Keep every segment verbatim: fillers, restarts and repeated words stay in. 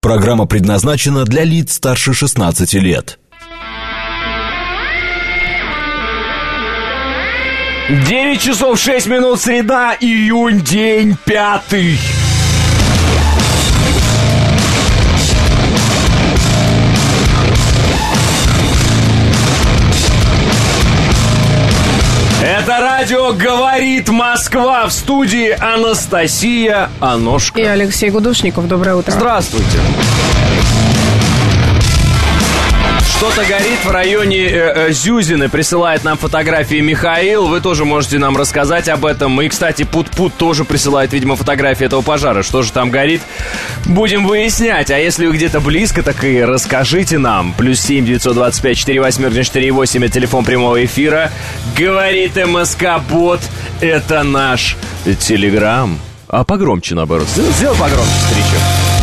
Программа предназначена для лиц старше шестнадцати лет. девять часов шесть минут, среда, июнь, день пятый. Это радио «Говорит Москва», в студии Анастасия Аношка и Алексей Гудошников. Доброе утро. Здравствуйте. Что-то горит в районе э, э, Зюзины. Присылает нам фотографии Михаил. Вы тоже можете нам рассказать об этом. И, кстати, Пут-Пут тоже присылает, видимо, фотографии этого пожара. Что же там горит? Будем выяснять. А если вы где-то близко, так и расскажите нам. Плюс семь девятьсот двадцать пять сорок восемь четыре восемь. Это телефон прямого эфира. Говорит МСК-бот. Это наш Телеграм. А погромче, наоборот. Сделай, сделай погромче, старичок.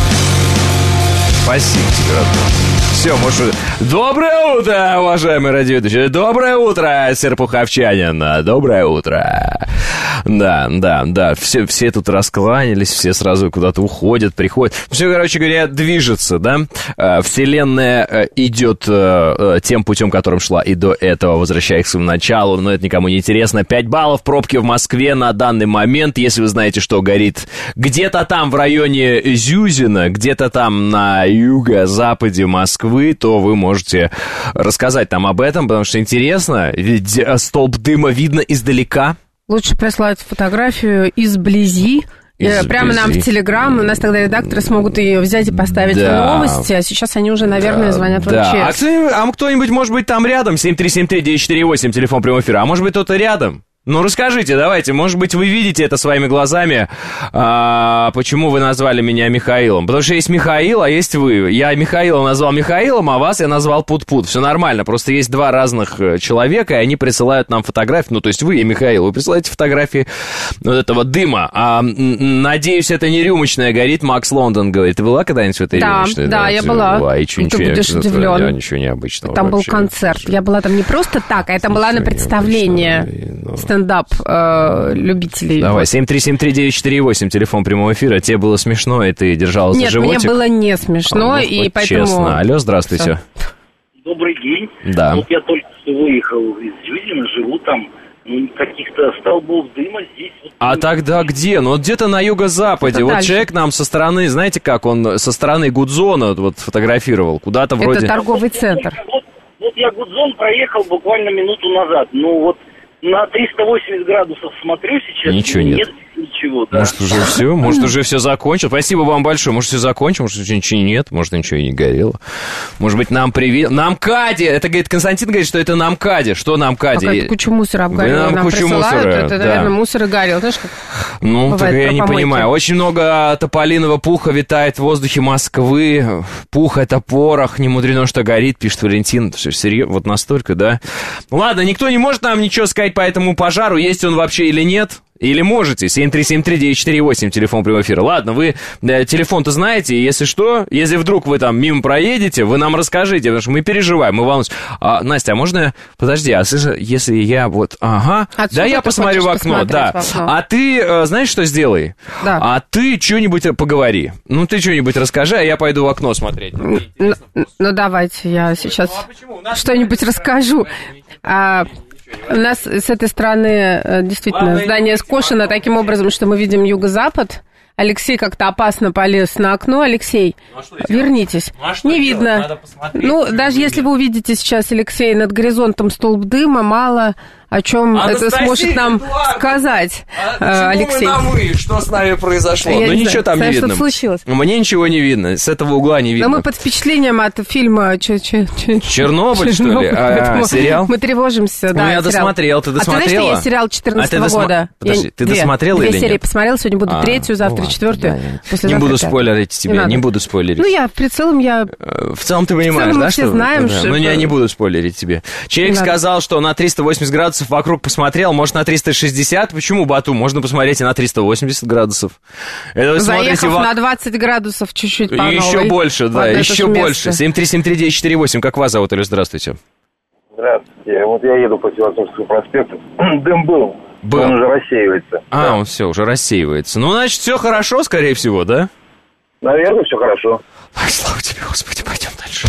Спасибо тебе, родной. Все, может... Доброе утро, уважаемые радиоведущие. Доброе утро, Серпуховчанин. Доброе утро. Да, да, да. Все, все тут раскланялись, все сразу куда-то уходят, приходят. Все, короче говоря, движется, да? Вселенная идет тем путем, которым шла и до этого, возвращаясь к своему началу. Но это никому не интересно. пять баллов пробки в Москве на данный момент. Если вы знаете, что горит где-то там в районе Зюзина, где-то там на юго-западе Москвы, то вы можете рассказать нам об этом, потому что интересно, ведь столб дыма видно издалека. Лучше прислать фотографию изблизи, из прямо нам в Телеграм. У нас тогда редакторы смогут ее взять и поставить да. в новости, а сейчас они уже, наверное, да. звонят в да. МЧС. А, а кто-нибудь, может быть, там рядом? семь три семь три девять четыре восемь, телефон прямого эфира. А может быть, кто-то рядом? Ну, расскажите, давайте, может быть, вы видите это своими глазами, а, почему вы назвали меня Михаилом. Потому что есть Михаил, а есть вы. Я Михаила назвал Михаилом, а вас я назвал Пут-Пут. Все нормально, просто есть два разных человека, и они присылают нам фотографии. Ну, то есть вы и Михаил, вы присылаете фотографии вот этого дыма. А, надеюсь, это не рюмочная горит, Макс Лондон говорит. Ты была когда-нибудь в этой да, рюмочной? Да, да, я была. была. И что, ты ничего, будешь удивлен. Да, ничего необычного. Там вообще. был концерт. Я была там не просто так, а это была на представление. Но... стендап э, любителей. Давай, семь три семь три девять четыре восемь, телефон прямого эфира. Тебе было смешно, и ты держалась Нет, за животик? Нет, мне было не смешно, а, ну, и вот поэтому... Честно. Алло, здравствуйте. Все. Добрый день. Да. Вот я только что выехал из Зюзина, живу там, ну, каких-то столбов дыма здесь. Вот, а тогда где? Ну, вот где-то на юго-западе. Это вот дальше. Человек нам со стороны, знаете как, он со стороны Гудзона вот фотографировал, куда-то вроде... Это торговый центр. Вот, вот я Гудзон проехал буквально минуту назад, ну вот... На триста восемьдесят градусов смотрю сейчас. Ничего нет. Нет ничего, да. Может, уже все? Может, уже все закончилось? Спасибо вам большое. Может, все закончилось? Может, ничего нет? Может, ничего и не горело? Может быть, нам привет... На МКАДе! Это, говорит, Константин говорит, что это на МКАДе. Что на МКАДе? Какая-то куча мусора обгорела. Нам, нам кучу мусора, это, да. наверное, мусор и горел. Знаешь, как ну, так я не понимаю. Очень много тополиного пуха витает в воздухе Москвы. Пух — это порох. Не мудрено, что горит, пишет Валентин. Все серьезно? Вот настолько, да? Ладно, никто не может нам ничего сказать по этому пожару, есть он вообще или нет? Или можете? семь три семь три девять четыре восемь, телефон прямого эфира. Ладно, вы э, телефон-то знаете, если что, если вдруг вы там мимо проедете, вы нам расскажите, потому что мы переживаем, мы волнуемся. А, Настя, а можно... Подожди, а если я вот... Ага, отсюда да я посмотрю в окно, да. В окно. А ты, э, знаешь, что сделай? Да. А ты что-нибудь поговори. Ну, ты что-нибудь расскажи, а я пойду в окно смотреть. Ну, ну давайте, я сейчас ну, а что-нибудь расскажу. А... У нас с этой стороны действительно здание скошено таким образом, что мы видим юго-запад. Алексей как-то опасно полез на окно. Алексей, ну, а вернитесь. Ну, а не видно. Ну, даже если вы увидите сейчас, Алексей, над горизонтом столб дыма, мало о чем Анастасия это сможет нам Эдуардовна сказать, а Алексей. Почему мы на «вы»? Что с нами произошло? Я ну, ничего знаю. там не видно. Что случилось? Мне ничего не видно. С этого угла не видно. Но мы под впечатлением от фильма Ч- Ч- Ч- Чернобыль, что ли? А, сериал? Мы тревожимся, да. Ну, я досмотрел. Ты досмотрела? А ты знаешь, что есть сериал четырнадцатого а года? Подожди, ты две, досмотрела две или нет? Две серии посмотрела, сегодня буду а, третью, завтра ну, четвертую. Да, не буду спойлерить тебе, не, не буду спойлерить. Ну, я в целом я... В целом ты понимаешь, да, что... знаем, да, что... Ну, я не буду спойлерить тебе. Человек сказал, что на триста восемьдесят градусов вокруг посмотрел, может, на триста шестьдесят. Почему, Бату? Можно посмотреть и на триста восемьдесят градусов. Это вы Заехав в... на двадцать градусов чуть-чуть по новой. Еще больше, да, еще больше. семь три семь три девять четыре восемь. Как вас зовут, Алло, здравствуйте. Здравствуйте. Вот я еду по Севастопольскому проспекту. Дым был. Был. Он уже рассеивается. А, да. он все, уже рассеивается. Ну, значит, все хорошо, скорее всего, да? Наверное, все хорошо. Ай, слава тебе, Господи, пойдем дальше.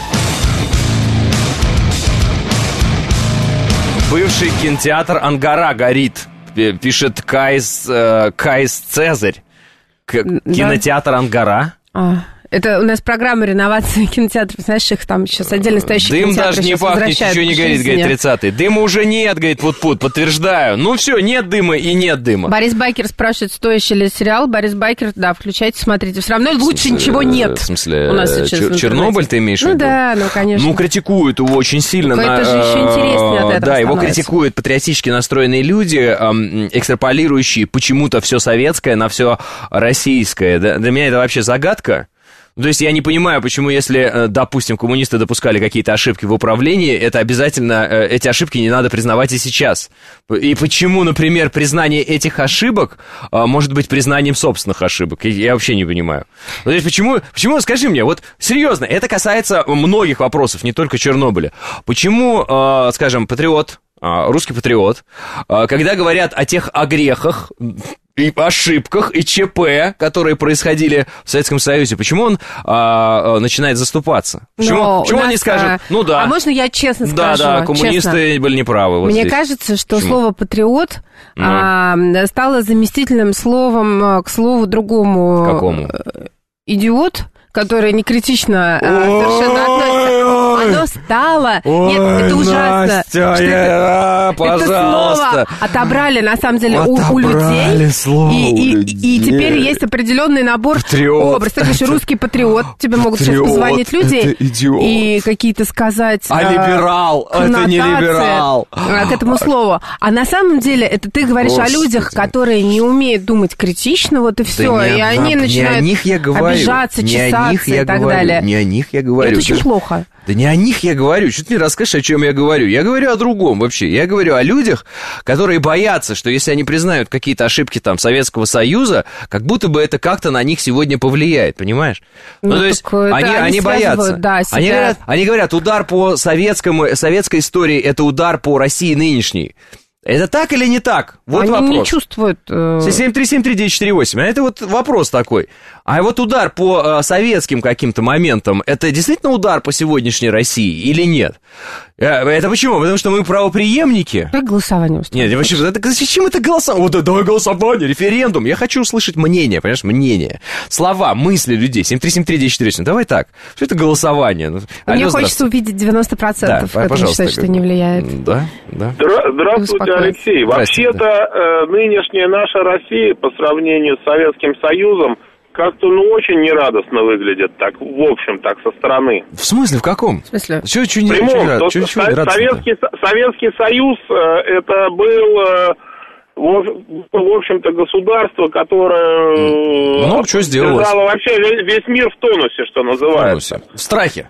Бывший кинотеатр «Ангара» горит, пишет Кайс, э, Кайс Цезарь. К- Да. Кинотеатр «Ангара». А, это у нас программа реновации кинотеатров, знаешь, их там сейчас отдельно стоящие Дым кинотеатры даже не сейчас пахнет, возвращают ничего не к горит, жизни. говорит тридцатый. Дыма уже нет, говорит Пут-Пут, подтверждаю. Ну все, нет дыма и нет дыма. Борис Байкер спрашивает, стоящий ли сериал. Борис Байкер, да, включайте, смотрите. Все равно лучше ничего нет. В смысле, у нас сейчас в Чер- интернете. Чернобыль ты имеешь в Ну виду? да, ну конечно. Ну, критикуют его очень сильно. Так на- это же еще интереснее от этого Да, его становится. критикуют патриотически настроенные люди, эм, экстраполирующие почему-то все советское на все российское. Да, для меня это вообще загадка. То есть я не понимаю, почему, если, э, допустим, коммунисты допускали какие-то ошибки в управлении, это обязательно, э, эти ошибки не надо признавать и сейчас. И почему, например, признание этих ошибок э, может быть признанием собственных ошибок? Я, я вообще не понимаю. Ну, то есть почему, почему, скажи мне, вот серьезно, это касается многих вопросов, не только Чернобыля. Почему, э, скажем, патриот, э, русский патриот, э, когда говорят о тех огрехах, и ошибках, и ЧП, которые происходили в Советском Союзе, почему он а, начинает заступаться? Почему, Но почему у он не нас, скажет, а, ну да. А можно я честно Да, скажу? да, коммунисты честно? были неправы. Вот Мне здесь. кажется, что Почему? слово «патриот» Ну. а, стало заместительным словом а, к слову другому. Какому? «Идиот», который не критично а, совершенно относится. Оно стало... Нет, это ужасно. Настя, что я- это, пожалуйста. это слово отобрали, на самом деле, у, у Отобрали людей. слово и, у и- людей. и теперь есть определенный набор Патриот. образ. Ты говоришь, русский патриот. Тебе могут сейчас Патриот, позвонить люди это идиот. и какие-то сказать... А э, либерал, это не коннотации, либерал. э, к этому слову. А на самом деле это ты говоришь Господи. о людях, которые не умеют думать критично, вот и все. Да не и о- они не начинают о них я говорю. обижаться, Не о чесаться них я и так говорю. далее. Не о них я говорю. Это очень Ты- плохо. Да не о них я говорю. Что ты мне расскажешь, о чем я говорю? Я говорю о другом вообще. Я говорю о людях, которые боятся, что если они признают какие-то ошибки там Советского Союза, как будто бы это как-то на них сегодня повлияет, понимаешь? Ну, Ну, то есть так это они, они они боятся. связывают, да, себя. Они говорят, они говорят, удар по советскому, советской истории – это удар по России нынешней. Это так или не так? Вот Они вопрос. не чувствуют... э, семь три семь три девять четыре восемь. А это вот вопрос такой. А вот удар по э, советским каким-то моментам, это действительно удар по сегодняшней России или нет? Э, это почему? Потому что мы правопреемники? Как голосование устроено? Нет, вообще, это, зачем это голосование? Вот, давай голосование, референдум. Я хочу услышать мнение, понимаешь, мнение. Слова, мысли людей. семь три семь три девять четыре восемь. Давай так. Что это голосование? Ну, Мне алло, хочется увидеть девяносто процентов, да, это пожалуйста. считать, что не влияет. Да, да. Здра- Здравствуйте, Успокойтесь. Алексей. Здрасте, Вообще-то э, нынешняя наша Россия по сравнению с Советским Союзом как-то ну очень нерадостно выглядит, так в общем, так со стороны. В смысле, в каком? В смысле? Чего, чего, не, В чего, прямом, не рад- что чего- чего Со- не радостно-то? Советский, Со- Советский Союз э, это был, э, в, в общем-то, государство, которое э, Ну, что сделалось? держало вообще весь, весь мир в тонусе, что называется. В страхе.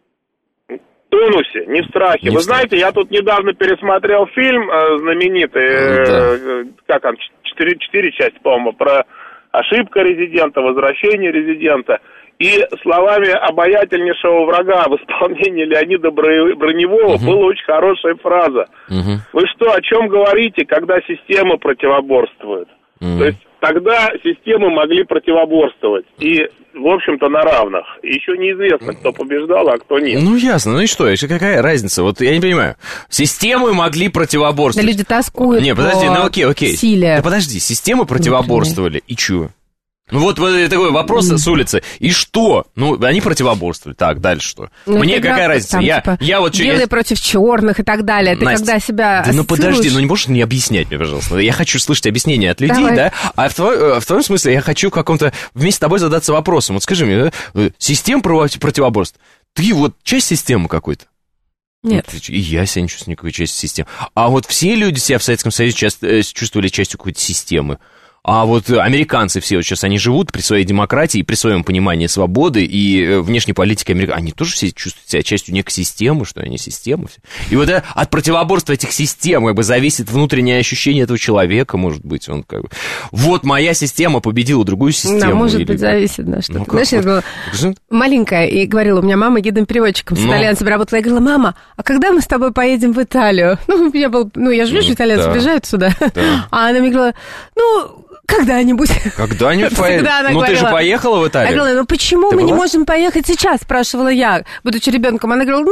В тонусе, не в страхе. Не Вы в страхе. знаете, я тут недавно пересмотрел фильм э, знаменитый, э, э, как он, четыре, четыре части, по-моему, про ошибка резидента, возвращение резидента. И словами обаятельнейшего врага в исполнении Леонида Бро- Броневого Мгм. была очень хорошая фраза. Мгм. Вы что, о чем говорите, когда система противоборствует? Мгм. То есть тогда системы могли противоборствовать. И, в общем-то, на равных. Еще неизвестно, кто побеждал, а кто нет. Ну, ясно. Ну и что? Еще какая разница? Вот я не понимаю. Системы могли Да противоборствовать. люди тоскуют Не, подожди, по ну окей, окей. силе. Да подожди, системы противоборствовали. И чё? Ну вот, вот такой вопрос с улицы. И что? Ну, они противоборствовали. Так, дальше что? Ну, Мне это какая игра, разница? там, Я, типа, я вот... чё- белые я- против черных и так далее. Ты Настя, когда себя да ну подожди, ассоциируешь- ну не можешь не объяснять мне, пожалуйста. Я хочу слышать объяснение от людей, Давай. да? А в, твой- в твоем смысле я хочу в каком-то вместе с тобой задаться вопросом. Вот скажи мне, да, систем проти- противоборств. Ты вот часть системы какой-то? Нет. Ну, И я себя не чувствую никакой части системы. А вот все люди себя в Советском Союзе часто, э, чувствовали частью какой-то системы. А вот э, американцы все вот сейчас, они живут при своей демократии, при своем понимании свободы и э, внешней политики Америки. Они тоже все чувствуют себя частью некой системы, что они система. Все. И вот э, от противоборства этих систем как бы зависит внутреннее ощущение этого человека, может быть. Он как бы... Вот моя система победила другую систему. Да, может или- быть, зависит, да, что-то. Ну, как Знаешь, я вот? была Скажи. маленькая и говорила, у меня мама гидом-переводчиком с Ну. итальянцами работала. Я говорила, мама, а когда мы с тобой поедем в Италию? Ну, я был, ну, я же вижу, Ну, итальянцы да. приезжают сюда. Да. А она мне говорила, ну, когда-нибудь. Когда-нибудь поедешь? Ну, говорила, ты же поехала в Италию? Я говорила, ну, почему ты мы была? не можем поехать сейчас, спрашивала я, будучи ребенком. Она говорила,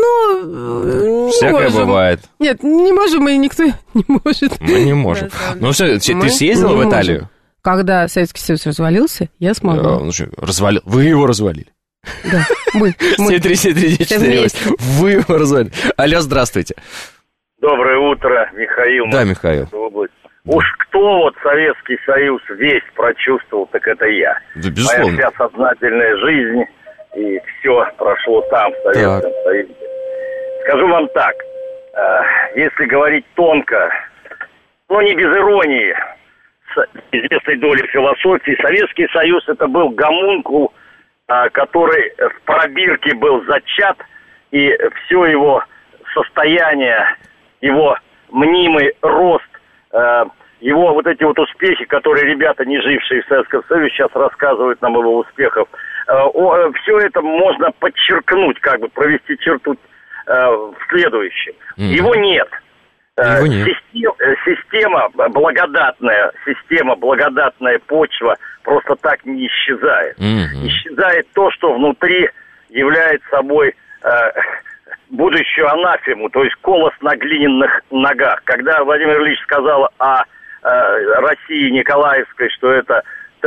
ну, не Всякое можем. бывает. Нет, не можем, и никто не может. Мы не можем. Ну, все, ты съездила в Италию? Когда Советский Союз развалился, я смогла. Ну, что, развалил? Вы его развалили? Да, мы. семь три семь три девять четыре. Вы его развалили. Алло, здравствуйте. Доброе утро, Михаил. Да, Михаил. Уж кто вот Советский Союз весь прочувствовал, так это я. Да, безусловно. Моя вся сознательная жизнь, и все прошло там, в Советском так. Союзе. Скажу вам так, если говорить тонко, но не без иронии, с известной долей философии, Советский Союз это был гомункул, который в пробирке был зачат, и все его состояние, его мнимый рост, его вот эти вот успехи, которые ребята, не жившие в Советском Союзе, сейчас рассказывают нам его успехов, все это можно подчеркнуть, как бы провести черту в следующем. Mm-hmm. Его нет. Его нет. Система, система благодатная, система благодатная почва просто так не исчезает. Mm-hmm. Исчезает то, что внутри является собой э, будущую анафему, то есть колос на глиняных ногах. Когда Владимир Ильич сказал о э, России Николаевской, что это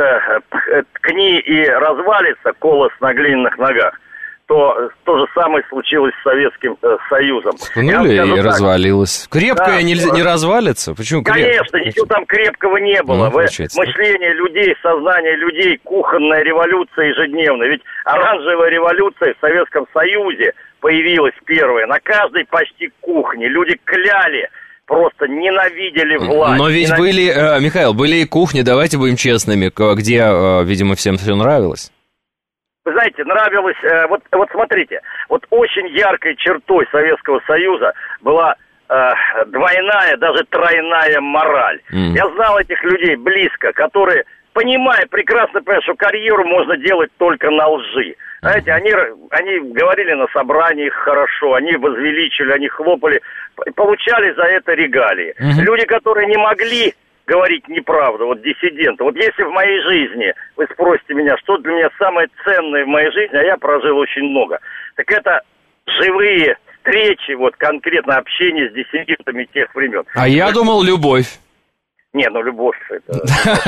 э, ткни и развалится колос на глиняных ногах, то то же самое случилось с Советским э, Союзом. Ткнули и так, развалилось. Крепкое да, нельзя, не развалится? Почему крепкое? Конечно, ничего там крепкого не было. Ну, мышление людей, сознание людей, кухонная революция ежедневная. Ведь оранжевая революция в Советском Союзе появилась первая. На каждой почти кухне люди кляли, просто ненавидели власть. Но ведь ненавидели... были, э, Михаил, были и кухни, давайте будем честными, где, э, видимо, всем все нравилось. Вы знаете, нравилось, э, вот, вот смотрите, вот очень яркой чертой Советского Союза была э, двойная, даже тройная мораль. Mm. Я знал этих людей близко, которые, понимая, прекрасно понимают, что карьеру можно делать только на лжи. Знаете, они, они говорили на собраниях хорошо, они возвеличивали, они хлопали, получали за это регалии. Mm-hmm. Люди, которые не могли говорить неправду, вот диссиденты. Вот если в моей жизни, вы спросите меня, что для меня самое ценное в моей жизни, а я прожил очень много, так это живые встречи, вот конкретно общение с диссидентами тех времен. А я думал, любовь. Не, ну любовь это...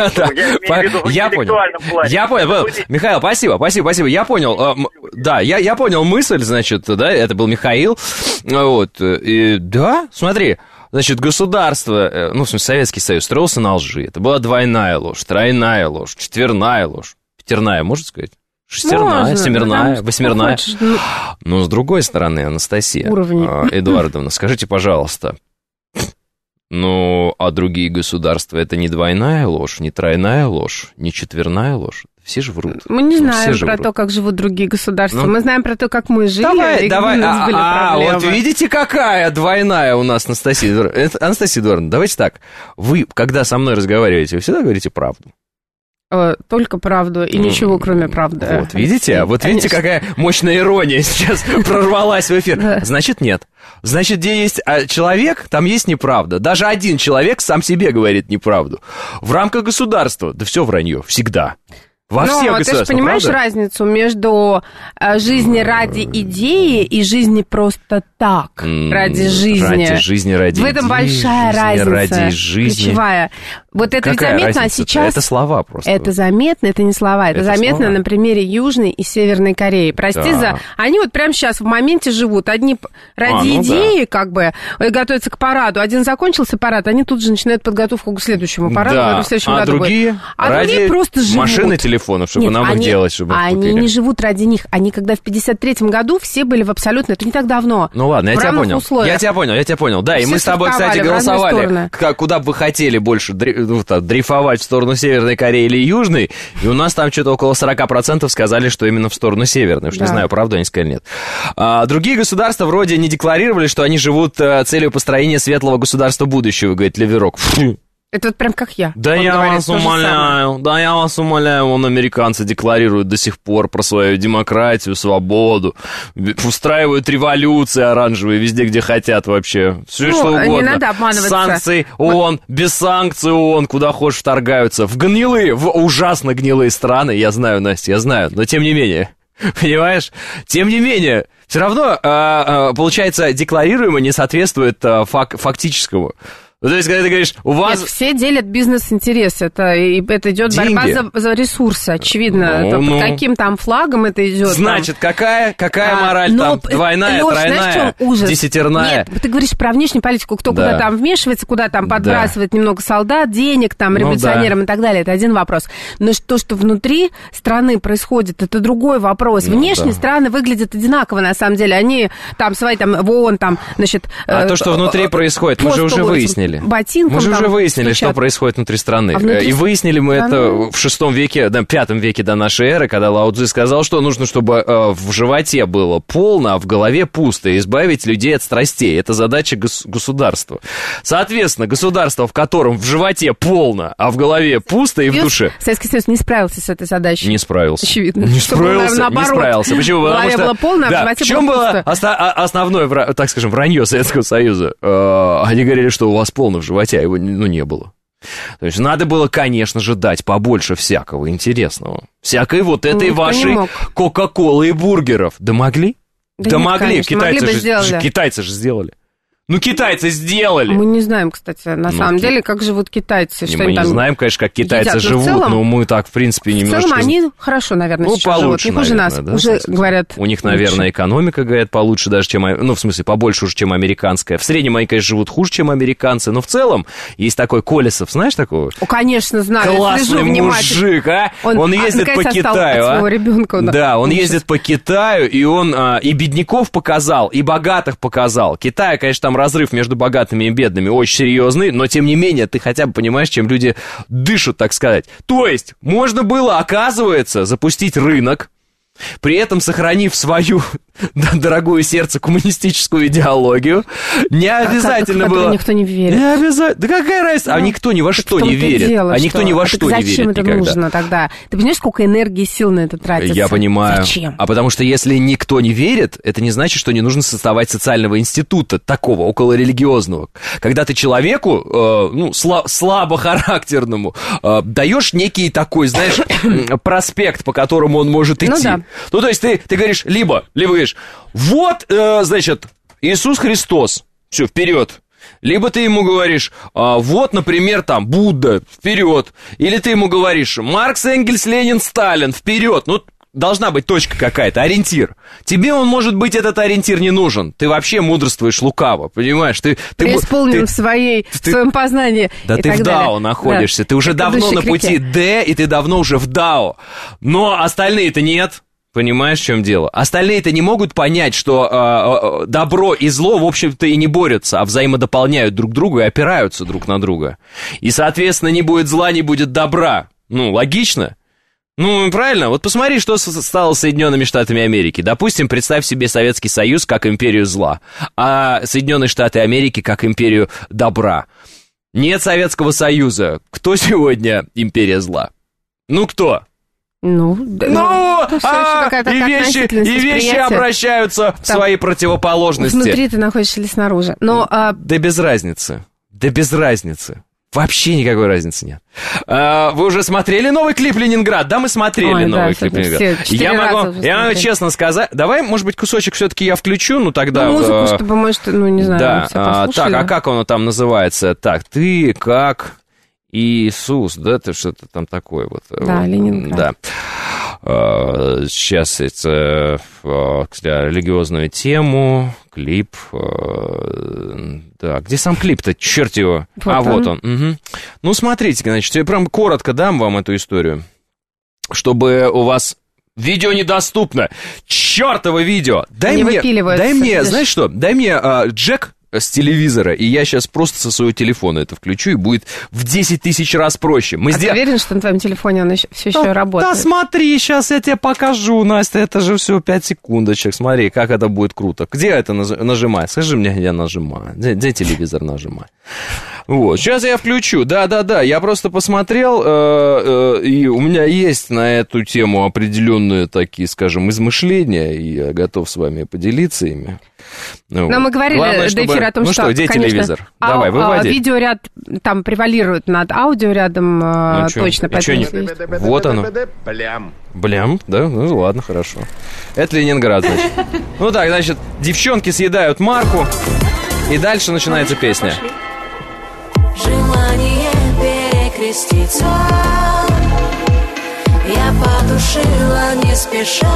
Я понял. Я понял. Михаил, спасибо, спасибо, спасибо. Я понял. Да, я понял мысль, значит, да, это был Михаил. Вот. И да, смотри. Значит, государство, ну, в смысле, Советский Союз строился на лжи. Это была двойная ложь, тройная ложь, четверная ложь. Пятерная, можно сказать? Шестерная, можно, семерная, восьмерная. Хочешь, ну... Но с другой стороны, Анастасия Уровни. Эдуардовна, скажите, пожалуйста, ну, а другие государства, это не двойная ложь, не тройная ложь, не четверная ложь? Все же врут. Мы не ну, знаем про врут. То, как живут другие государства. Ну, мы знаем про то, как мы жили, давай, и давай, у нас а, были а, проблемы. Вот видите, какая двойная у нас Анастасия Эдуардовна. Анастасия Эдуардовна, давайте так. Вы, когда со мной разговариваете, вы всегда говорите правду? Только правду и ничего, кроме правды. Вот, видите? Вот Конечно. Видите, какая мощная ирония сейчас прорвалась в эфир. Да. Значит, нет. Значит, где есть человек, там есть неправда. Даже один человек сам себе говорит неправду. В рамках государства, да все вранье, всегда. Во Но всех ты же понимаешь правда? Разницу между жизни ради идеи и жизни просто так, mm, ради жизни. Ради жизни, ради В этом идеи, большая жизни, разница, ради жизни. Ключевая. Вот это ведь заметно, разница? А сейчас... Это слова просто. Это заметно, это не слова, это, это заметно слова. На примере Южной и Северной Кореи. Прости да. за... Они вот прямо сейчас в моменте живут. Одни ради а, ну идеи, да. как бы, готовятся к параду. Один закончился парад, они тут же начинают подготовку к следующему параду. Да. В следующем а году другие? Будет. А ради другие просто живут. Машины, телефонов, чтобы Нет, нам они, их делать, чтобы их Они купили. не живут ради них. Они, когда в пятьдесят третьем году все были в абсолютно... Это не так давно. Ну ладно, я тебя понял. Условиях. Я тебя понял, я тебя понял. Да, все и мы с тобой, кстати, голосовали, куда бы вы хотели больше дрейфовать в сторону Северной Кореи или Южной, и у нас там что-то около сорок процентов сказали, что именно в сторону Северной. Уж да. не знаю, правду они сказали, нет. А, другие государства вроде не декларировали, что они живут целью построения светлого государства будущего, говорит Леверок. Фу. Это вот прям как я. Да он я говорит вас то же умоляю, самое. да я вас умоляю, вон американцы декларируют до сих пор про свою демократию, свободу, устраивают революции оранжевые везде, где хотят вообще, все Ну, что угодно. не надо обманываться. Санкции ООН, без санкций ООН, куда хочешь вторгаются, в гнилые, в ужасно гнилые страны, я знаю, Настя, я знаю, но тем не менее, понимаешь, тем не менее, все равно, получается, декларируемое не соответствует фак- фактическому. Ну, то есть, когда ты говоришь, у вас... Нет, все делят бизнес-интерес. Это, и это идет Деньги. борьба за, за ресурсы, очевидно. Ну, это, ну. под каким там флагом это идет? Значит, там... какая, какая а, мораль но, там? Двойная, Лёш, тройная, знаешь, в чем ужас? десятерная? Нет, ты говоришь про внешнюю политику, кто Да. куда там вмешивается, куда там подбрасывает Да. немного солдат, денег, там, Ну, революционерам да. и так далее. Это один вопрос. Но то, что внутри страны происходит, это другой вопрос. Ну, Внешние да. страны выглядят одинаково, на самом деле. Они там свои там в ООН, там, значит... А э, то, что внутри происходит, мы же уже постулы, выяснили. ботинком Мы же там уже выяснили, стучат. что происходит внутри страны. А внутри И выяснили мы страны? это в шестом веке, да, пятом веке до нашей эры, когда Лао Цзы сказал, что нужно, чтобы э, в животе было полно, а в голове пусто, и избавить людей от страстей. Это задача гос- государства. Соответственно, государство, в котором в животе полно, а в голове пусто и в душе... Советский Союз не справился с этой задачей. Не справился. Очевидно. Не Что было, справился, наверное, не наоборот. справился. Почему? В Потому голове что... было полно, а в да. животе В чем было было пусто. оста- а- основное, вра- так скажем, вранье Советского Союза? Э, Они говорили, что у вас полно в животе, а его ну, не было. То есть надо было, конечно же, дать побольше всякого интересного. Всякой вот этой Никто не вашей мог. Кока-колы и бургеров. Да могли? Да Да нет, могли. конечно, Китайцы, могли бы же, сделали. же- китайцы же сделали. Ну, китайцы сделали. Мы не знаем, кстати, на Ну, самом ки- деле, как живут китайцы. И что мы они не там знаем, конечно, как китайцы едят, но в живут, целом- но мы так, в принципе, В немножко... целом они хорошо, наверное, Ну, сейчас получше, живут. Не хуже нас. наверное, да, Уже соответственно. говорят У них, лучше. наверное, экономика, говорят, получше даже, чем... Ну, в смысле, побольше уже, чем американская. В среднем они, конечно, живут хуже, чем американцы, но в целом есть такой Колесов, знаешь такого? О, конечно, знаю. Я Классный слежу внимательно. мужик, а? Он, Он а, ездит по наконец, отстал Китаю, от а? своего ребенка, он Да, он ужас. ездит по Китаю, и он а, и бедняков показал, и богатых показал. Китай, конечно, там разрыв между богатыми и бедными очень серьезный, но тем не менее ты хотя бы понимаешь, чем люди дышат, так сказать. То есть можно было, оказывается, запустить рынок, при этом сохранив свою да, дорогую сердце коммунистическую идеологию. Не обязательно в которую было... никто не верит. Не обязательно. Да какая разница? А Ну, никто ни во так что в не том-то и верит. дело, А никто что- ни во а что так не зачем верит это никогда. нужно тогда? Ты понимаешь, сколько энергии и сил на это тратится? Я понимаю. Зачем? А потому что если никто не верит, это не значит, что не нужно создавать социального института, такого, околорелигиозного. Когда ты человеку, э, ну, сла- слабохарактерному, э, даешь некий такой, знаешь, проспект, по которому он может идти. Ну да. Ну, то есть ты, ты говоришь, либо, либо говоришь, вот, э, значит, Иисус Христос, все, вперед. Либо ты ему говоришь, а, вот, например, там, Будда, вперед. Или ты ему говоришь, Маркс, Энгельс, Ленин, Сталин, вперед. Ну, должна быть точка какая-то, ориентир. Тебе он, может быть, этот ориентир не нужен. Ты вообще мудрствуешь лукаво, понимаешь? Ты, ты, Преисполнен ты- в, своей, в ты- своем познании. Да и ты так в далее. дао находишься, Да. ты уже Как давно идущий на к реке. пути Д, и ты давно уже в дао. Но остальные-то нет. Понимаешь, в чем дело? Остальные-то не могут понять, что э, э, добро и зло, в общем-то, и не борются, а взаимодополняют друг друга и опираются друг на друга. И, соответственно, не будет зла, не будет добра. Ну, логично? Ну, правильно. Вот посмотри, что с- стало с Соединенными Штатами Америки. Допустим, представь себе Советский Союз как империю зла, а Соединенные Штаты Америки как империю добра. Нет Советского Союза. Кто сегодня империя зла? Ну, кто? Ну, да, Ну, это всё а, ещё какая-то и вещи, относительность и вещи восприятия. обращаются в Там свои противоположности. Внутри ты находишься или снаружи. Но а, Да без разницы. Да без разницы. Вообще никакой разницы нет. А, вы уже смотрели новый клип «Ленинград»? Да, мы смотрели Ой, да, новый все- клип «Ленинград». все четыре Я раза могу, уже я могу смотрели. честно сказать... Давай, может быть, кусочек все-таки я включу, ну тогда... ну, музыку, э, чтобы, может, ну, не знаю, да, все а, послушали. так, а как оно там называется? Так, ты как Иисус, да, это что-то там такое вот. Да, Ленинград. Да. А, сейчас это а, религиозную тему, клип. а, Да, где сам клип-то, черт его? Вот а, он. вот он. Угу. Ну, смотрите, значит, я прям коротко дам вам эту историю, чтобы у вас... Видео недоступно. Чёртово видео. Дай Не мне, выпиливается, дай мне, видишь? знаешь что? Дай мне а, джек с телевизора, и я сейчас просто со своего телефона это включу, и будет в десять тысяч раз проще. Мы А сдел- ты уверен, что на твоем телефоне он еще, все еще да, работает? да смотри, сейчас я тебе покажу, Настя, это же все пять секундочек, смотри, как это будет круто. Где это наж- нажимать? Скажи мне, где нажимаю, где, где телевизор нажимать? Вот, сейчас я включу, да-да-да, я просто посмотрел, э, э, и у меня есть на эту тему определенные такие, скажем, измышления, и я готов с вами поделиться ими. Ну, но мы говорили главное, до чтобы... эфира о том, ну что, что, где конечно, телевизор? а, Давай, выводи. А, видеоряд там превалирует над аудиорядом, ну, точно. Чё, не... Вот оно. Блям. Блям, да? Ну, ладно, хорошо. Это Ленинград, значит. Ну так, значит, девчонки съедают марку, и дальше начинается песня. Желание перекреститься я потушила не спеша.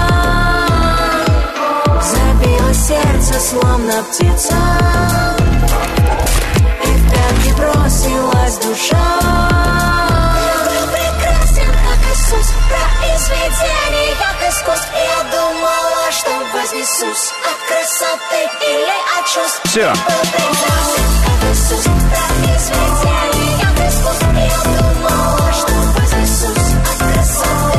Забилось сердце, словно птица, и в пятки бросилась душа. Ты прекрасен, как Иисус, произведение, как искусств. Я думала, что вознесусь от красоты или от чувств. Все. Ты прекрасен, как Иисус, произведение, как искусств. Я думала, что вознесусь от красоты.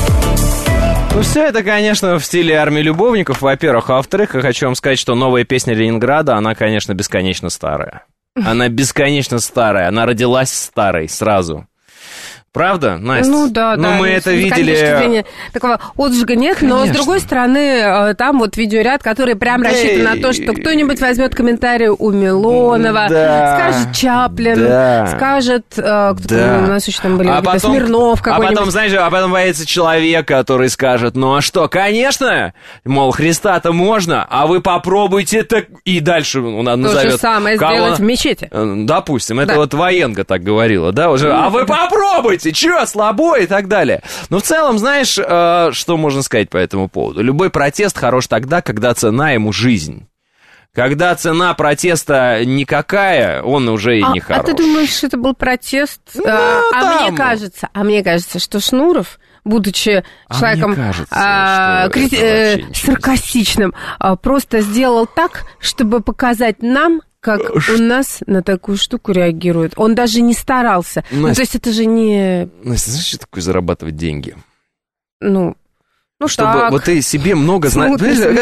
Ну, все это, конечно, в стиле армии любовников, во-первых. А во-вторых, я хочу вам сказать, что новая песня Ленинграда, она, конечно, бесконечно старая. Она бесконечно старая. Она родилась старой сразу. Правда, Настя? Ну да, ну, да. мы ну, это с видели... зрения, такого отжига нет, конечно. Но с другой стороны, там вот видеоряд, который прям рассчитан на то, что кто-нибудь возьмет комментарий у Милонова, да, скажет Чаплин, да, скажет, кто да. у нас еще там были, а потом, Смирнов какой-нибудь. А потом, знаешь, а потом появится человек, который скажет, ну а что, конечно, мол, Христа-то можно, а вы попробуйте так... И дальше он назовет... То же самое кого... сделать в мечети. Допустим, это да. вот Военга так говорила, да, уже, а вы попробуйте! Чё, слабо и так далее. Но в целом, знаешь, э, что можно сказать по этому поводу? Любой протест хорош тогда, когда цена ему жизнь. Когда цена протеста никакая, он уже и а, не хорош. А ты думаешь, это был протест? Ну, а, а мне кажется, а мне кажется, что Шнуров, будучи а человеком кажется, а, крит... э, саркастичным, а, просто сделал так, чтобы показать нам, как Ш... у нас на такую штуку реагируют. Он даже не старался. Настя, ну, то есть это же не... Настя, знаешь, что такое зарабатывать деньги? Ну, ну чтобы так. вот ты себе много знаешь.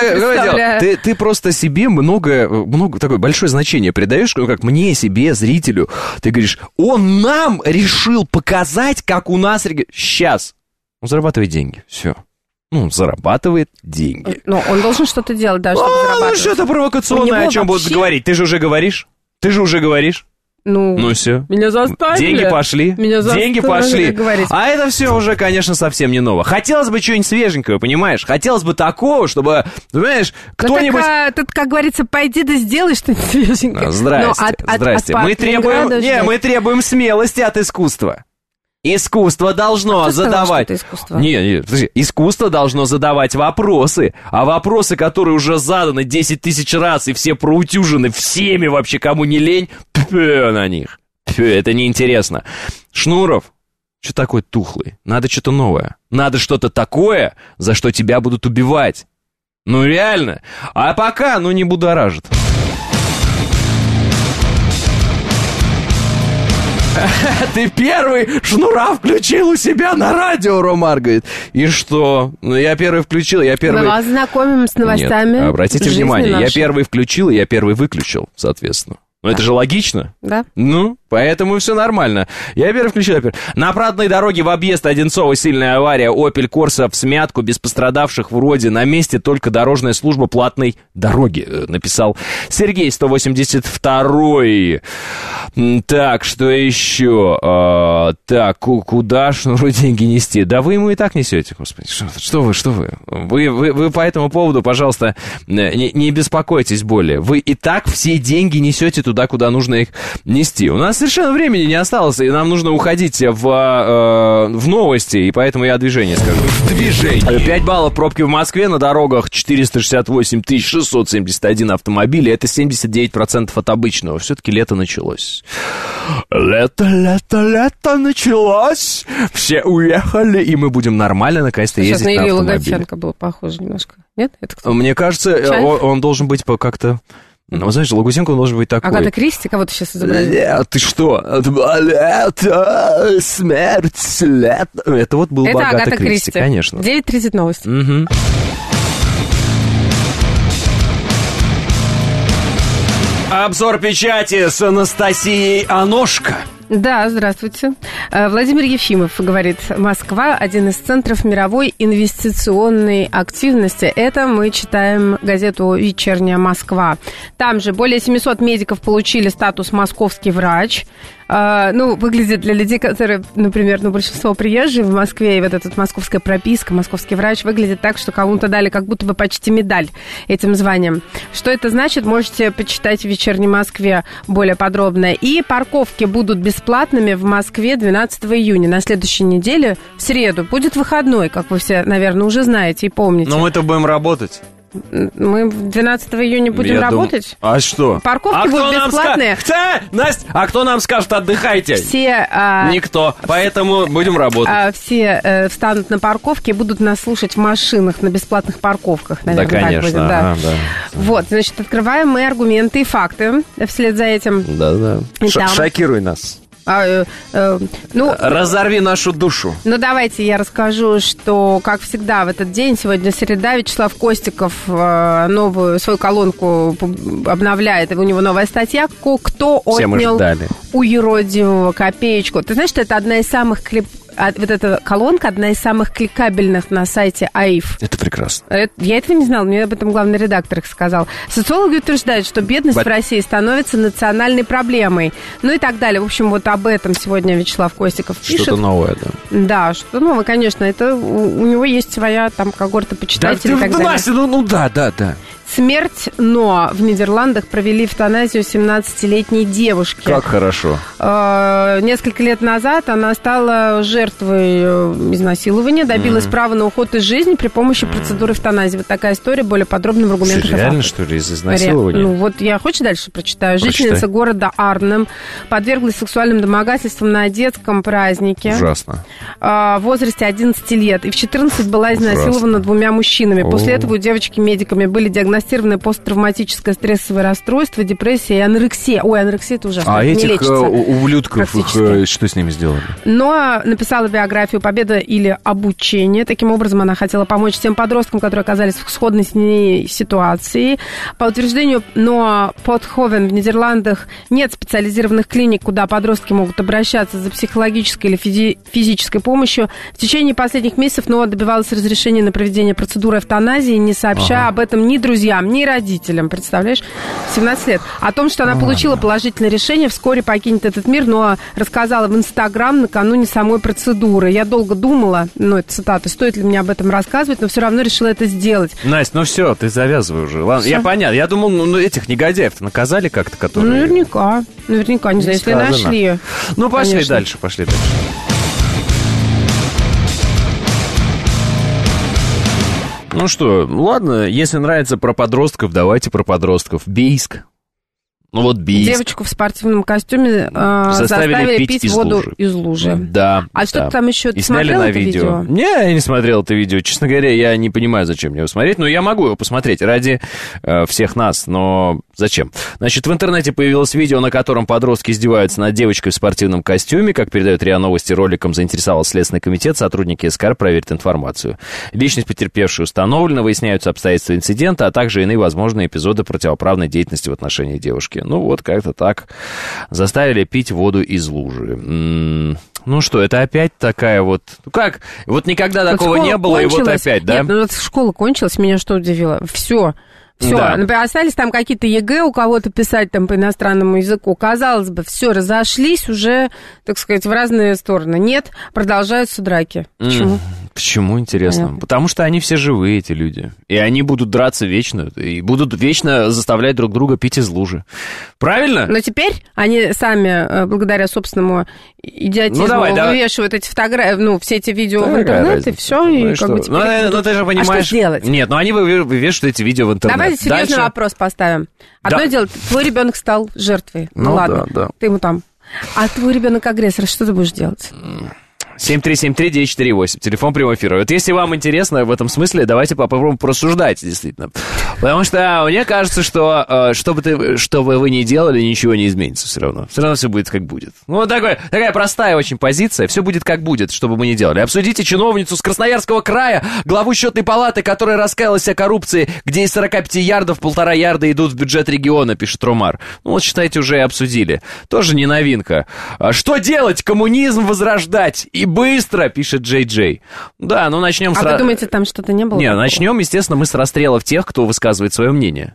Ты, ты просто себе много, много такое большое значение придаешь, ну, как мне, себе, зрителю. Ты говоришь, он нам решил показать, как у нас... Сейчас. Он зарабатывает деньги. Все. Ну, зарабатывает деньги. Но он должен что-то делать, да, чтобы а, зарабатывать. Ну, что-то провокационное, о чем вообще... будут говорить. Ты же уже говоришь. Ты же уже говоришь. Ну, ну все. Меня заставили. Деньги пошли. Меня Деньги пошли. Говорить. А это все уже, конечно, совсем не ново. Хотелось бы чего-нибудь свеженького, понимаешь? Хотелось бы такого, чтобы, понимаешь, кто-нибудь... Так, тут, как говорится, пойди да сделай что-нибудь свеженькое. Здрасте, от, здрасте. От, от мы, требуем, не, мы требуем смелости от искусства. Искусство должно а задавать... Сказал, искусство? Не, не, подожди. Искусство должно задавать вопросы, а вопросы, которые уже заданы десять тысяч раз, и все проутюжены всеми вообще, кому не лень, пфё на них. Пфё, это неинтересно. Шнуров, что такой тухлый? Надо что-то новое. Надо что-то такое, за что тебя будут убивать. Ну, реально. А пока, ну, не будоражит. Ты первый Шнура включил у себя на радио, Ромар говорит. И что? Ну, я первый включил, я первый... Мы вас знакомим с новостями. Нет, обратите внимание, нашей. Я первый включил, и я первый выключил, соответственно. Ну, это же логично. Да. Ну, поэтому все нормально. Я первый включил, я первый. На обратной дороге в объезд Одинцова сильная авария. Opel Corsa в смятку, без пострадавших вроде. На месте только дорожная служба платной дороги, написал Сергей, сто восемьдесят второй. Так, что еще? А, так, куда Шнуру деньги нести? Да вы ему и так несете, господи. Что, что вы, что вы? Вы, вы? вы по этому поводу, пожалуйста, не, не беспокойтесь более. Вы и так все деньги несете туда, куда нужно их нести. У нас совершенно времени не осталось, и нам нужно уходить в, э, в новости, и поэтому я движение скажу. Движение. пять баллов пробки в Москве, на дорогах четыреста шестьдесят восемь тысяч шестьсот семьдесят один автомобилей, это семьдесят девять процентов от обычного. Все-таки лето началось. Лето, лето, лето началось. Все уехали, и мы будем нормально наконец-то ездить на автомобиле. Сейчас на Илью Логаченко был похож немножко. Нет? Это кто? Мне кажется, он, он должен быть как-то... Ну, знаешь, Лагусенко должен быть такой. Агата Кристи, кого ты сейчас изобразил? Нет, ты что? Лето, смерть, лето. Это вот был бы Агата, Агата Кристи, Кристи, конечно. девять тридцать новости. Угу. Обзор печати с Анастасией Аношко. Да, здравствуйте. Владимир Ефимов говорит, Москва – один из центров мировой инвестиционной активности. Это мы читаем газету «Вечерняя Москва». Там же более семьсот медиков получили статус «Московский врач». Uh, ну, выглядит для людей, которые, например, ну, большинство приезжих в Москве, и вот эта московская прописка, московский врач, выглядит так, что кому-то дали как будто бы почти медаль этим званием. Что это значит, можете почитать в «Вечерней Москве» более подробно. И парковки будут бесплатными в Москве двенадцатого июня. На следующей неделе, в среду, будет выходной, как вы все, наверное, уже знаете и помните. Но мы-то будем работать. Мы двенадцатого июня будем Я работать. Дум... А что? Парковки а будут бесплатные. Ска... Настя, а кто нам скажет, отдыхайте? Все... А... Никто. Поэтому будем работать. А, все э, встанут на парковке и будут нас слушать в машинах на бесплатных парковках. Наверное, да, конечно. Так будет, да. Ага, да. Вот, значит, открываем мы аргументы и факты вслед за этим. Да, да. Ш- шокируй нас. А, э, э, ну, разорви нашу душу. Ну, давайте я расскажу, что, как всегда, в этот день, сегодня среда, Вячеслав Костиков э, новую свою колонку обновляет, и у него новая статья «Кто отнял у юродивого копеечку». Ты знаешь, что это одна из самых клип... Вот эта колонка одна из самых кликабельных на сайте АИФ. Это прекрасно. Это, я этого не знала, мне об этом главный редактор их сказал. Социологи утверждают, что бедность But... в России становится национальной проблемой. Ну и так далее. В общем, вот об этом сегодня Вячеслав Костиков пишет. Что-то новое, да. Да, что-то новое, конечно. Это у, у него есть своя там когорта почитателей. Да, и так ты, далее. Настя, ну, ну да, да, да. Смерть, но в Нидерландах провели эвтаназию семнадцатилетней девушки. Как хорошо. Э, несколько лет назад она стала жертвой изнасилования, добилась mm. права на уход из жизни при помощи mm. процедуры эвтаназии. Вот такая история, более подробно в аргументах. Что, реально, что ли, из изнасилования? Ну вот я хочешь дальше прочитаю. Прочитай. Жительница города Арнем подверглась сексуальным домогательствам на детском празднике. Ужасно. Э, в возрасте одиннадцати лет. И в четырнадцать была изнасилована Ужасно. двумя мужчинами. О. После этого у девочки-медиками были диагностированы посттравматическое стрессовое расстройство, депрессия и анорексия. Ой, анорексия это ужасно. А не этих лечится, ублюдков, их, что с ними сделали? Но написала биографию «Победа или обучение». Таким образом, она хотела помочь тем подросткам, которые оказались в сходной с ней ситуации. По утверждению Ноа Потховен, в Нидерландах нет специализированных клиник, куда подростки могут обращаться за психологической или физи- физической помощью. В течение последних месяцев Ноа добивалась разрешения на проведение процедуры эвтаназии, не сообщая ага. об этом ни друзьям, ни родителям, представляешь, семнадцать лет. О том, что она получила положительное решение, вскоре покинет этот мир, но рассказала в Инстаграм накануне самой процедуры. Я долго думала, ну, это цитата, стоит ли мне об этом рассказывать, но все равно решила это сделать. Настя, ну все, ты завязывай уже. Ладно, все? Я понятно. Я думал, ну, этих негодяев-то наказали как-то, которые... Ну, наверняка. Наверняка, не, не знаю, если нашли. Ну, пошли конечно. дальше, пошли дальше. Ну что, ладно, если нравится про подростков, давайте про подростков. Бийск. Ну вот Бийск. Девочку в спортивном костюме э, заставили, заставили пить, пить из воду лужи. из лужи. Да. А да. что-то там еще... Ты и сняли смотрел на это видео. видео? Не, я не смотрел это видео. Честно говоря, я не понимаю, зачем мне его смотреть. Но я могу его посмотреть ради э, всех нас. Но зачем? Значит, в интернете появилось видео, на котором подростки издеваются над девочкой в спортивном костюме. Как передает РИА Новости, роликом заинтересовался Следственный комитет. Сотрудники СКР проверят информацию. Личность потерпевшей установлена, выясняются обстоятельства инцидента, а также иные возможные эпизоды противоправной деятельности в отношении девушки. Ну вот как-то так. Заставили пить воду из лужи. М-м, ну что, это опять такая вот... Ну как? Вот никогда вот такого не было, кончилась. И вот опять, да? Нет, ну вот школа кончилась, меня что удивило? Все. Все, да. Например, остались там какие-то ЕГЭ у кого-то писать там по иностранному языку. Казалось бы, все, разошлись уже, так сказать, в разные стороны. Нет, продолжаются драки. Почему? Mm. Почему, интересно? Понятно. Потому что они все живые, эти люди. И они будут драться вечно. И будут вечно заставлять друг друга пить из лужи. Правильно? Но теперь они сами, благодаря собственному идиотизму, ну, давай, вывешивают давай. эти фотографии, ну, все эти видео да, в интернет, и все. Ну, и, и как бы теперь... ну, ну, ты же понимаешь... А что делать? Нет, ну они вывешивают эти видео в интернет. Давай серьезный Дальше... вопрос поставим. Одно да. дело, твой ребенок стал жертвой. Ну, ну ладно, да, да. ты ему там. А твой ребенок агрессор, что ты будешь делать? семь три семь три девять четыре восемь. Телефон прямого эфира. Вот если вам интересно в этом смысле, давайте попробуем просуждать, действительно. Потому что мне кажется, что что бы, ты, что бы вы ни делали, ничего не изменится все равно. Все равно все будет как будет. Ну, такой, такая простая очень позиция. Все будет как будет, что бы мы ни делали. Обсудите чиновницу с Красноярского края, главу счетной палаты, которая раскаялась о коррупции, где из сорок пять ярдов полтора ярда идут в бюджет региона, пишет Ромар. Ну, вот, считайте, уже и обсудили. Тоже не новинка. Что делать? Коммунизм возрождать. И быстро, пишет Джей Джей. Да, ну начнем а с... А вы думаете, там что-то не было? Не, такого? начнем, естественно, мы с расстрелов тех, кто высказывает свое мнение.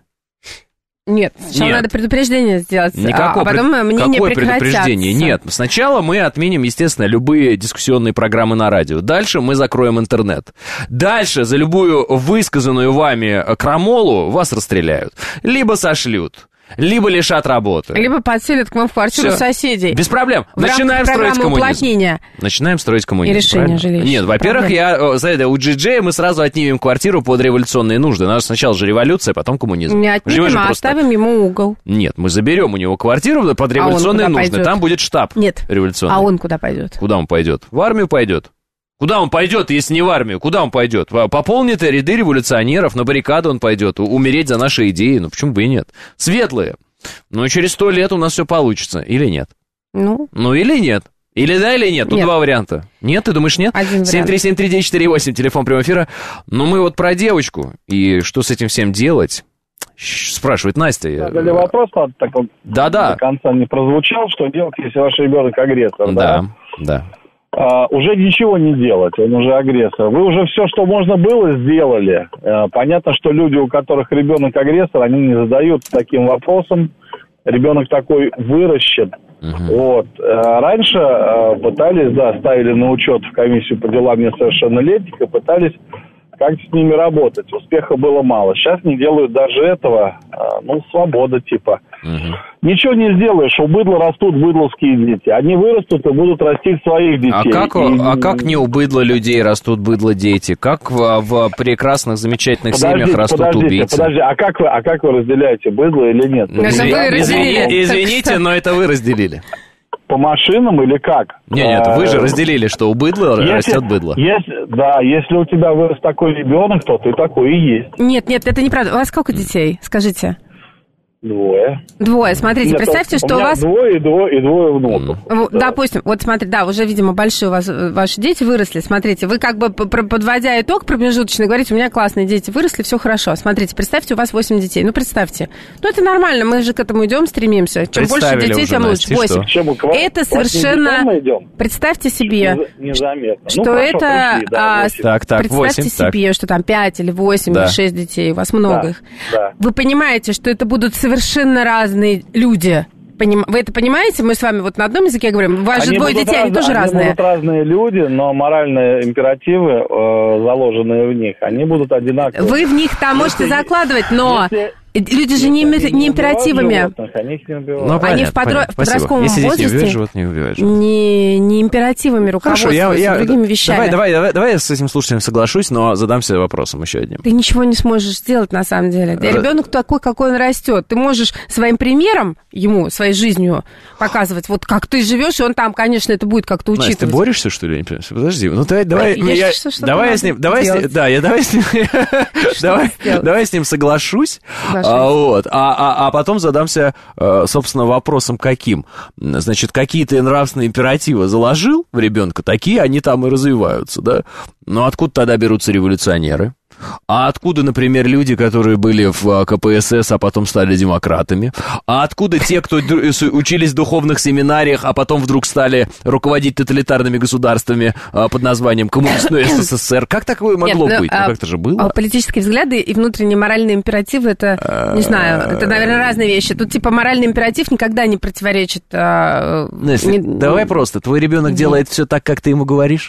Нет, сначала Нет. надо предупреждение сделать, Никакого а потом пред... мнение Какое прекратятся. предупреждение? Нет, сначала мы отменим, естественно, любые дискуссионные программы на радио. Дальше мы закроем интернет. Дальше за любую высказанную вами крамолу вас расстреляют. Либо сошлют. Либо лишат работы. Либо подселят к вам в квартиру Всё. соседей. Без проблем. В Начинаем строить коммунизм. Уплотнения. Начинаем строить коммунизм. И решение жилища. Нет, во-первых, Проблем. я, знаете, у Джей Джея мы сразу отнимем квартиру под революционные нужды. Надо сначала же революция, потом коммунизм. Не отнимем, а просто... оставим ему угол. Нет, мы заберем у него квартиру под революционные а он куда нужды. пойдет? Там будет штаб Нет. революционный. А он куда пойдет? Куда он пойдет? В армию пойдет. Куда он пойдет, если не в армию? Куда он пойдет? Пополнит ряды революционеров, на баррикады он пойдет, умереть за наши идеи. Ну, почему бы и нет? Светлые. Ну, через сто лет у нас все получится. Или нет? Ну? Ну, или нет. Или да, или нет. Тут Нет. два варианта. Нет, ты думаешь, нет? Один семь три семь три девять четыре восемь, телефон прямого эфира. Ну, мы вот про девочку. И что с этим всем делать? Спрашивает Настя. Задали вопрос, так вот Да-да. до конца не прозвучал, что делать, если ваш ребенок агрессор, да? Да, да. А, уже ничего не делать, он уже агрессор. Вы уже все, что можно было, сделали. А, понятно, что люди, у которых ребенок агрессор, они не задают таким вопросом. Ребенок такой выращен. Uh-huh. Вот. А, раньше а, пытались, да, ставили на учет в комиссию по делам несовершеннолетних и пытались как с ними работать. Успеха было мало. Сейчас не делают даже этого. А, ну, свобода типа. Uh-huh. Ничего не сделаешь, у быдла растут быдловские дети. Они вырастут и будут растить своих детей. А как, и... а как не у быдла людей растут быдло дети? Как в, в прекрасных, замечательных подождите, семьях растут подождите, убийцы? Подожди, а как вы, а как вы разделяете быдло или нет? Извини, извини, извините, но это вы разделили. По машинам или как? Нет, нет, вы же разделили, что у быдла если, растет быдло. Если, да, если у тебя вырос такой ребенок, то ты такой и есть. Нет, нет, это неправда. У вас сколько детей? Скажите. Двое. Двое. Смотрите, Нет, представьте, у что у меня вас... двое и двое, и двое внуков. Mm. Да. Допустим, вот смотри, да, уже, видимо, большие у вас ваши дети выросли. Смотрите, вы как бы, подводя итог промежуточный, говорите, у меня классные дети выросли, все хорошо. Смотрите, представьте, у вас восемь детей. Ну, представьте. Ну, это нормально, мы же к этому идем, стремимся. Чем больше детей, тем лучше. восемь. Это совершенно... Представьте себе, Незаметно. что ну, хорошо, это... пришли, да, а, так, так, представьте восемь, себе, так. что там пять или восемь, да. или шесть детей, у вас много да, их. Да. Вы понимаете, что это будут совершенно разные люди. Поним... Вы это понимаете? Мы с вами вот на одном языке говорим. У вас же двое детей, раз... они тоже они разные. Они будут разные люди, но моральные императивы, э, заложенные в них, они будут одинаковые. Вы в них там можете если, закладывать, но... Если... Люди же не, не, не императивами. Животных, они их не убивают. Ну, понятно, они в, подро... понятно. в подростковом Если возрасте не убиваешь животных, не убиваешь. Не, не императивами руководствуются, Хорошо, я, я, другими вещами. Давай, давай, давай, давай я с этим слушателем соглашусь, но задамся вопросом еще одним. Ты ничего не сможешь сделать на самом деле. Р... Ребенок такой, какой он растет. Ты можешь своим примером ему, своей жизнью показывать, вот как ты живешь, и он там, конечно, это будет как-то учитывать. Настя, ты борешься, что ли? Подожди, ну давай, давай, я я, считаю, что давай я с ним, давай, с, да, я давай с ним, давай, давай с ним соглашусь, а, вот, а, а, а потом задамся, собственно, вопросом каким. Значит, какие ты нравственные императивы заложил в ребенка, такие они там и развиваются, да? Но откуда тогда берутся революционеры? А откуда, например, люди, которые были в ка пэ эс эс, а потом стали демократами? А откуда те, кто учились в духовных семинариях, а потом вдруг стали руководить тоталитарными государствами под названием коммунистной эс эс эс эр? Как такое могло Нет, ну, быть? Ну, а, как-то же было. Политические взгляды и внутренние моральные императивы, это, не знаю, это, наверное, разные вещи. Тут, типа, моральный императив никогда не противоречит... А, Настя, не, давай просто. Твой ребенок не... делает все так, как ты ему говоришь?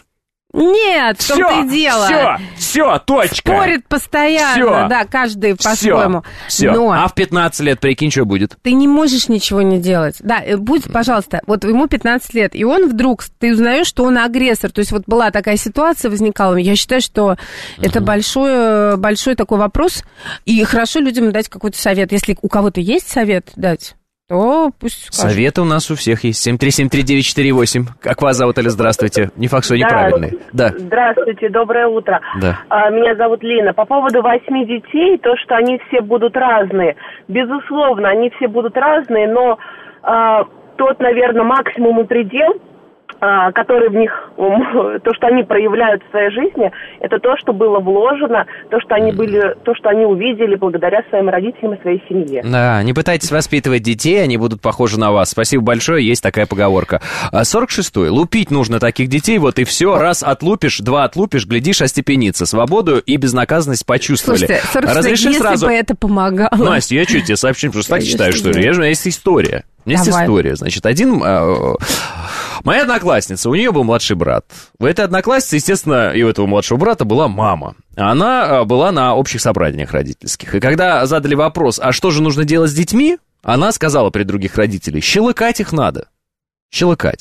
Нет, в том-то и дело. Все, все, точка. Спорит постоянно, всё, да, каждый по-своему. Все, Но а в пятнадцать лет, прикинь, что будет? ты не можешь ничего не делать. Да, будь, пожалуйста, вот ему пятнадцать лет, и он вдруг, ты узнаешь, что он агрессор. То есть вот была такая ситуация, возникала. Я считаю, что uh-huh. это большой, большой такой вопрос, и хорошо людям дать какой-то совет. Если у кого-то есть совет дать... то пусть скажут. Советы у нас у всех есть. семь три семь три девять четыре восемь. Как вас зовут, или здравствуйте? Не факт, что неправильный. Да. Здравствуйте, доброе утро. Да. А, меня зовут Лена. По поводу восьми детей, то, что они все будут разные. Безусловно, они все будут разные, но а, тот, наверное, максимум и предел, а, который в них, то, что они проявляют в своей жизни, это то, что было вложено, то, что они были, то, что они увидели благодаря своим родителям и своей семье. Да, не пытайтесь воспитывать детей, они будут похожи на вас. Спасибо большое, есть такая поговорка. сорок шестой. Лупить нужно таких детей, вот и все. Раз отлупишь, два отлупишь, глядишь, остепенится. Свободу и безнаказанность почувствовали. Слушайте, сорок шестой, Разреши если сразу... бы это помогало. Настя, я что, тебе сообщу, просто так читаю, что ли? Я же, у меня есть история. У меня есть Давай. история. Значит, один... Э, моя одноклассница, у нее был младший брат. У этой одноклассницы, естественно, и у этого младшего брата была мама. Она была на общих собраниях родительских. И когда задали вопрос, а что же нужно делать с детьми, она сказала при других родителей, щелкать их надо. Щелкать.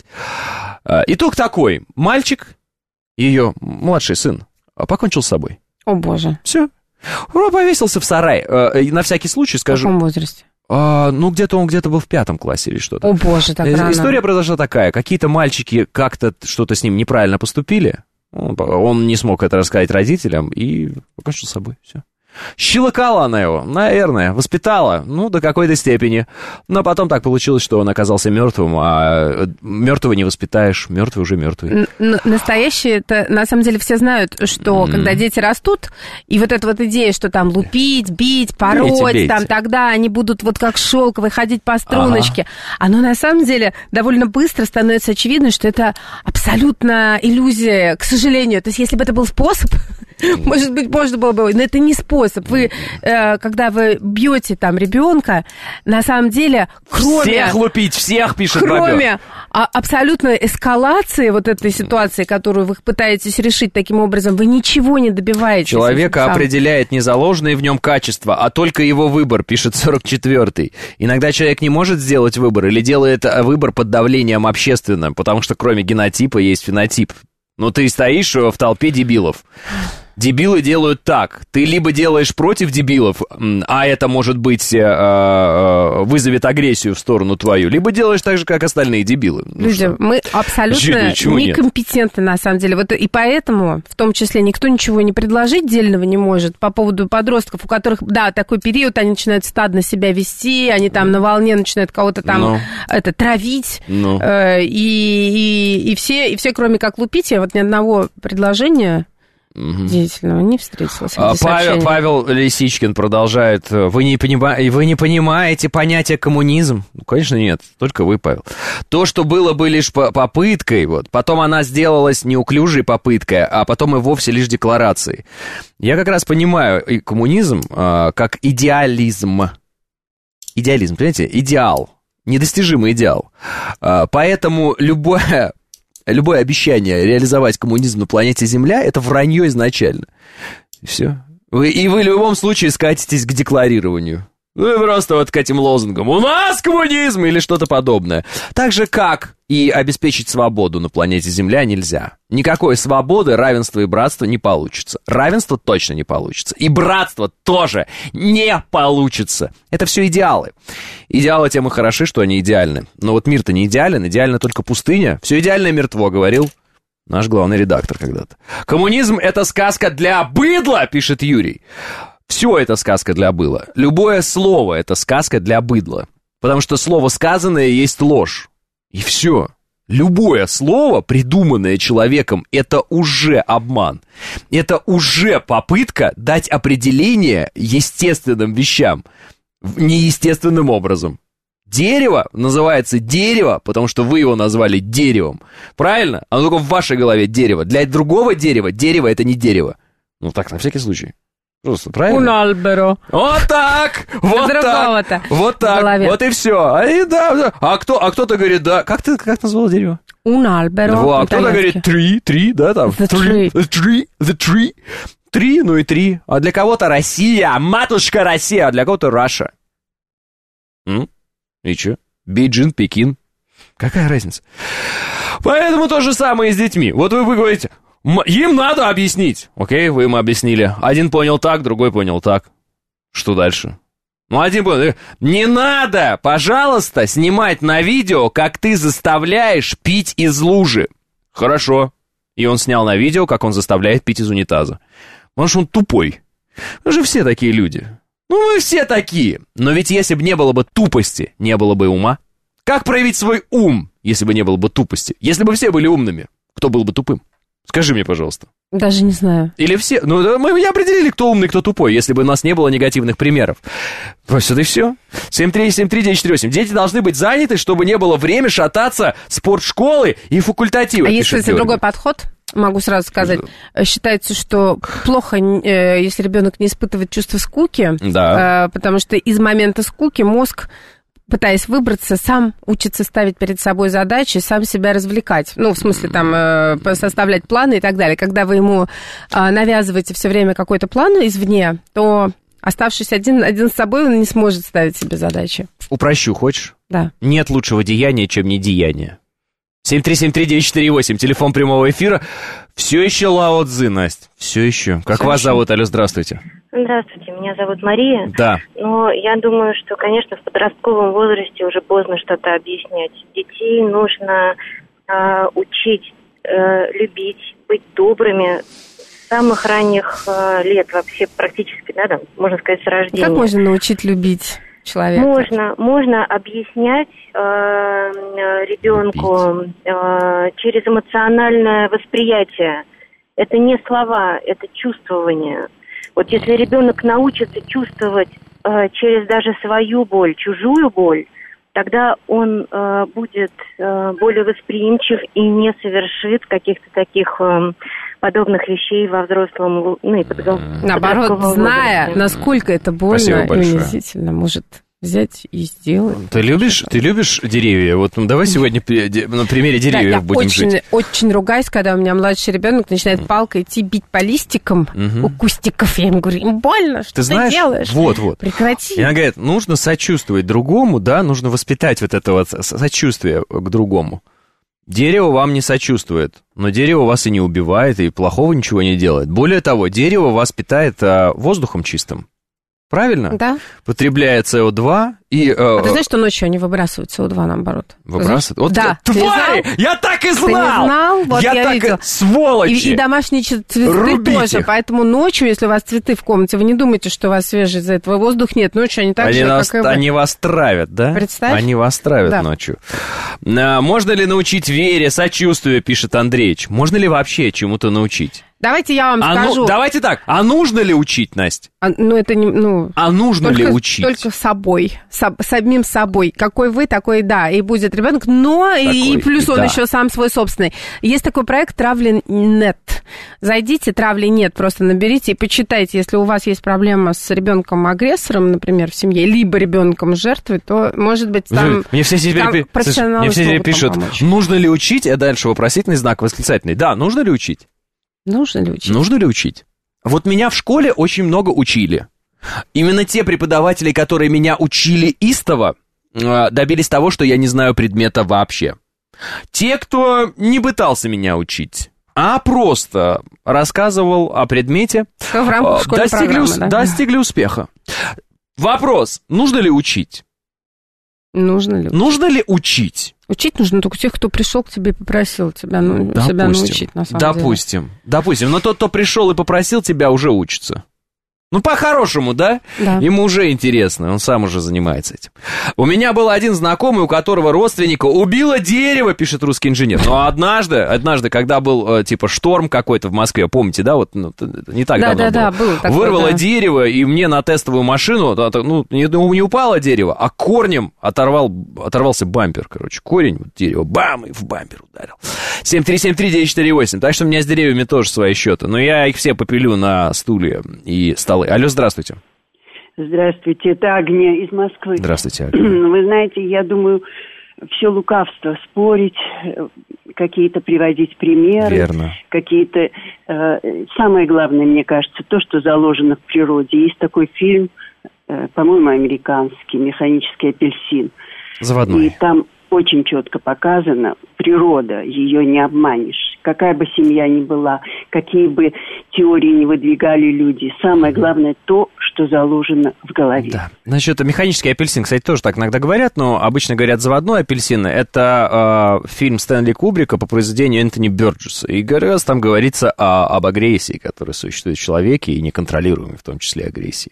Итог такой. Мальчик, ее младший сын, покончил с собой. О, боже. Все. Он повесился в сарай. На всякий случай скажу... В каком возрасте? А, ну, где-то он где-то был в пятом классе или что-то. О, боже, так рано. История произошла такая. Какие-то мальчики как-то что-то с ним неправильно поступили. Он, он не смог это рассказать родителям и покончил с собой. Все. Щелкала она его, наверное, воспитала, ну, до какой-то степени. Но потом так получилось, что он оказался мертвым, а мертвого не воспитаешь, мертвый уже мертвый. Н- настоящие, это, на самом деле, все знают, что mm. когда дети растут, и вот эта вот идея, что там лупить, бить, пороть, бейте, бейте. там тогда они будут вот как шелковые ходить по струночке, ага. оно на самом деле довольно быстро становится очевидно, что это абсолютно иллюзия, к сожалению. То есть, если бы это был способ, может быть, можно было бы, но это не способ. Вы, э, когда вы бьете там ребенка, на самом деле, кроме... Всех лупить, всех, пишет Кроме а, абсолютной эскалации вот этой ситуации, которую вы пытаетесь решить таким образом, вы ничего не добиваетесь. Человека определяет не заложенные в нем качества, а только его выбор, пишет сорок четвёртый. Иногда человек не может сделать выбор или делает выбор под давлением общественным, потому что кроме генотипа есть фенотип. Ну, ты стоишь в толпе дебилов. Дебилы делают так. Ты либо делаешь против дебилов, а это, может быть, вызовет агрессию в сторону твою, либо делаешь так же, как остальные дебилы. Ну, Люди, что? Мы абсолютно Чего некомпетентны, нет? На самом деле. Вот и поэтому, в том числе, никто ничего не предложить дельного не может по поводу подростков, у которых, да, такой период, они начинают стадно себя вести, они там на волне начинают кого-то там no. это, травить, no. э, и, и, и, все, и все, кроме как лупить, я вот ни одного предложения... Угу. Деятельного не встретилась. Павел, Павел Лисичкин продолжает. Вы не, понима... вы не понимаете понятие коммунизм? Ну, конечно, нет. Только вы, Павел. То, что было бы лишь попыткой, вот, потом она сделалась неуклюжей попыткой, а потом и вовсе лишь декларацией. Я как раз понимаю и коммунизм а, как идеализм. Идеализм, понимаете? Идеал. Недостижимый идеал. А, поэтому любое... Любое обещание реализовать коммунизм на планете Земля – это вранье изначально. Все. Вы, и вы в любом случае скатитесь к декларированию. Вы просто вот к этим лозунгам «У нас коммунизм!» или что-то подобное. Так же, как и обеспечить свободу на планете Земля нельзя. Никакой свободы, равенства и братства не получится. Равенство точно не получится. И братство тоже не получится. Это все идеалы. Идеалы тем и хороши, что они идеальны. Но вот мир-то не идеален, идеальна только пустыня. Все идеальное мертво, говорил наш главный редактор когда-то. Коммунизм — это сказка для быдла, пишет Юрий. Все это сказка для быдла. Любое слово — это сказка для быдла. Потому что слово сказанное есть ложь. И все. Любое слово, придуманное человеком, это уже обман. Это уже попытка дать определение естественным вещам неестественным образом. Дерево называется дерево, потому что вы его назвали деревом. Правильно? Оно только в вашей голове дерево. Для другого дерева дерево — это не дерево. Ну так, на всякий случай. Просто, правильно? Un albero. Вот так! Вот так! Вот так! Вот и все. А, и да, да. а, кто, а кто-то говорит, да. Как ты как назвал дерево? Un albero. Вот, а кто-то говорит три, три, да, там. The tree. The tree. The tree. Три, ну и три. А для кого-то Россия, матушка Россия, а для кого-то Раша. М? И чё? Бейджин, Пекин. Какая разница? Поэтому то же самое и с детьми. Вот вы, вы говорите, им надо объяснить. Окей, вы им объяснили. Один понял так, другой понял так. Что дальше? Ну, один был. Не надо, пожалуйста, снимать на видео, как ты заставляешь пить из лужи. Хорошо. И он снял на видео, как он заставляет пить из унитаза. Потому что он тупой. Мы же все такие люди. Ну, мы все такие. Но ведь если бы не было бы тупости, не было бы ума. Как проявить свой ум, если бы не было бы тупости? Если бы все были умными, кто был бы тупым? Скажи мне, пожалуйста. Даже не знаю. Или все... Ну, мы не определили, кто умный, кто тупой, если бы у нас не было негативных примеров. Вот это и все. семь три семь три девять четыре восемь. Дети должны быть заняты, чтобы не было время шататься спортшколы и факультативы. А есть, кстати, другой подход, могу сразу сказать. Считается, что плохо, если ребенок не испытывает чувство скуки, да. Потому что из момента скуки мозг, пытаясь выбраться, сам учится ставить перед собой задачи, сам себя развлекать. Ну, в смысле, там, составлять планы и так далее. Когда вы ему навязываете все время какой-то план извне, то, оставшись один, один с собой, он не сможет ставить себе задачи. Упрощу, хочешь? Да. Нет лучшего деяния, чем недеяние. семь три семь три девять четыре восемь, телефон прямого эфира. Все еще Лао Цзы, Настя, все еще. Как Все вас еще. зовут? Алло, здравствуйте. Здравствуйте, меня зовут Мария. Да. Но я думаю, что, конечно, в подростковом возрасте уже поздно что-то объяснять. Детей нужно э, учить, э, любить, быть добрыми с самых ранних э, лет, вообще практически, да, там, можно сказать, с рождения. Как можно научить любить человека? Можно, можно объяснять э, ребенку э, через эмоциональное восприятие. Это не слова, это чувствование. Вот если ребенок научится чувствовать э, через даже свою боль, чужую боль, тогда он э, будет э, более восприимчив и не совершит каких-то таких э, подобных вещей во взрослом, ну и подростковом Наоборот, зная, возрасте. насколько это больно и унизительно, может взять и сделать. Ты любишь, ты любишь деревья? Вот ну, давай сегодня на примере деревьев да, я будем очень, жить. очень ругаюсь, когда у меня младший ребенок начинает палкой идти бить по листикам Мгм. у кустиков. Я ему говорю, им больно, что Ты ты, знаешь, делаешь? вот, вот. Прекрати. И она говорит, нужно сочувствовать другому, да, нужно воспитать вот это вот со- сочувствие к другому. Дерево вам не сочувствует, но дерево вас и не убивает, и плохого ничего не делает. Более того, дерево вас питает а, воздухом чистым. Правильно? Да. Потребляя си о два и... э, А ты знаешь, что ночью они выбрасывают си о два, наоборот? Выбрасывают? Вот да. твари! Ты не знал? Я так и знал! Ты не знал? Вот я я так и... видела. Сволочи! И, и домашние ч- цветы Рубите тоже. их. Поэтому ночью, если у вас цветы в комнате, вы не думайте, что у вас свежий из-за этого воздух нет. Ночью они так Они, же, нас- как и вы. они вас травят, да? Представь. Они вас травят Да. ночью. А, можно ли научить вере, сочувствию, пишет Андреич? Можно ли вообще чему-то научить? Давайте я вам А ну- скажу. давайте так, а нужно ли учить, Настя? А, ну, это не... Ну, А нужно только, ли учить? Только собой. Со- самим собой. Какой вы, такой да. И будет ребенок, но и, Такой, и плюс и он да. еще сам свой собственный. Есть такой проект «Травли нет». Зайдите, «Травли нет», просто наберите и почитайте. Если у вас есть проблема с ребенком-агрессором, например, в семье, либо ребенком жертвой, то, может быть, там, Мне все теперь, там пи- профессионалы мне все теперь смогут вам пишут, помочь. нужно ли учить, а дальше вопросительный знак, восклицательный. Да, нужно ли учить? Нужно ли учить? Нужно ли учить? Вот меня в школе очень много учили. Именно те преподаватели, которые меня учили истово, э, добились того, что я не знаю предмета вообще. Те, кто не пытался меня учить, а просто рассказывал о предмете, В рамках э, школьной достигли, программы, ус- да? достигли успеха. Вопрос, нужно ли учить? Нужно ли? Нужно ли учить? Учить нужно только тех, кто пришел к тебе и попросил тебя, ну, себя научить, на самом деле. допустим, допустим. Но тот, кто пришел и попросил тебя, уже учится. Ну, по-хорошему, да? Да. Ему уже интересно, он сам уже занимается этим. У меня был один знакомый, у которого родственника убило дерево, пишет русский инженер. Но однажды, однажды, когда был, э, типа, шторм какой-то в Москве, помните, да, вот ну, т- не так Да, давно да, да, было. было такое, Вырвало да. дерево, и мне на тестовую машину, да, так, ну, не, не упало дерево, а корнем оторвал, оторвался бампер, короче. Корень вот, дерева, бам, и в бампер ударил. семь три семь три девять четыре восемь. Так что у меня с деревьями тоже свои счеты. Но я их все попилю на стулья и столы. Алло, здравствуйте. Здравствуйте, это Агния из Москвы. Здравствуйте, Агния. Вы знаете, я думаю, все лукавство, спорить, э, какие-то приводить примеры. Верно. Какие-то... э, самое главное, мне кажется, то, что заложено в природе. Есть такой фильм, э, по-моему, американский, «Механический апельсин». Заводной. И там очень четко показано. Природа, ее не обманешь. Какая бы семья ни была, какие бы теории ни выдвигали люди, самое главное то, что заложено в голове. Да. Значит, механический апельсин, кстати, тоже так иногда говорят, но обычно говорят заводной апельсин. Это э, фильм Стэнли Кубрика по произведению Энтони Бёрджесса. И как раз там говорится о, об агрессии, которая существует в человеке, и неконтролируемой, в том числе агрессии.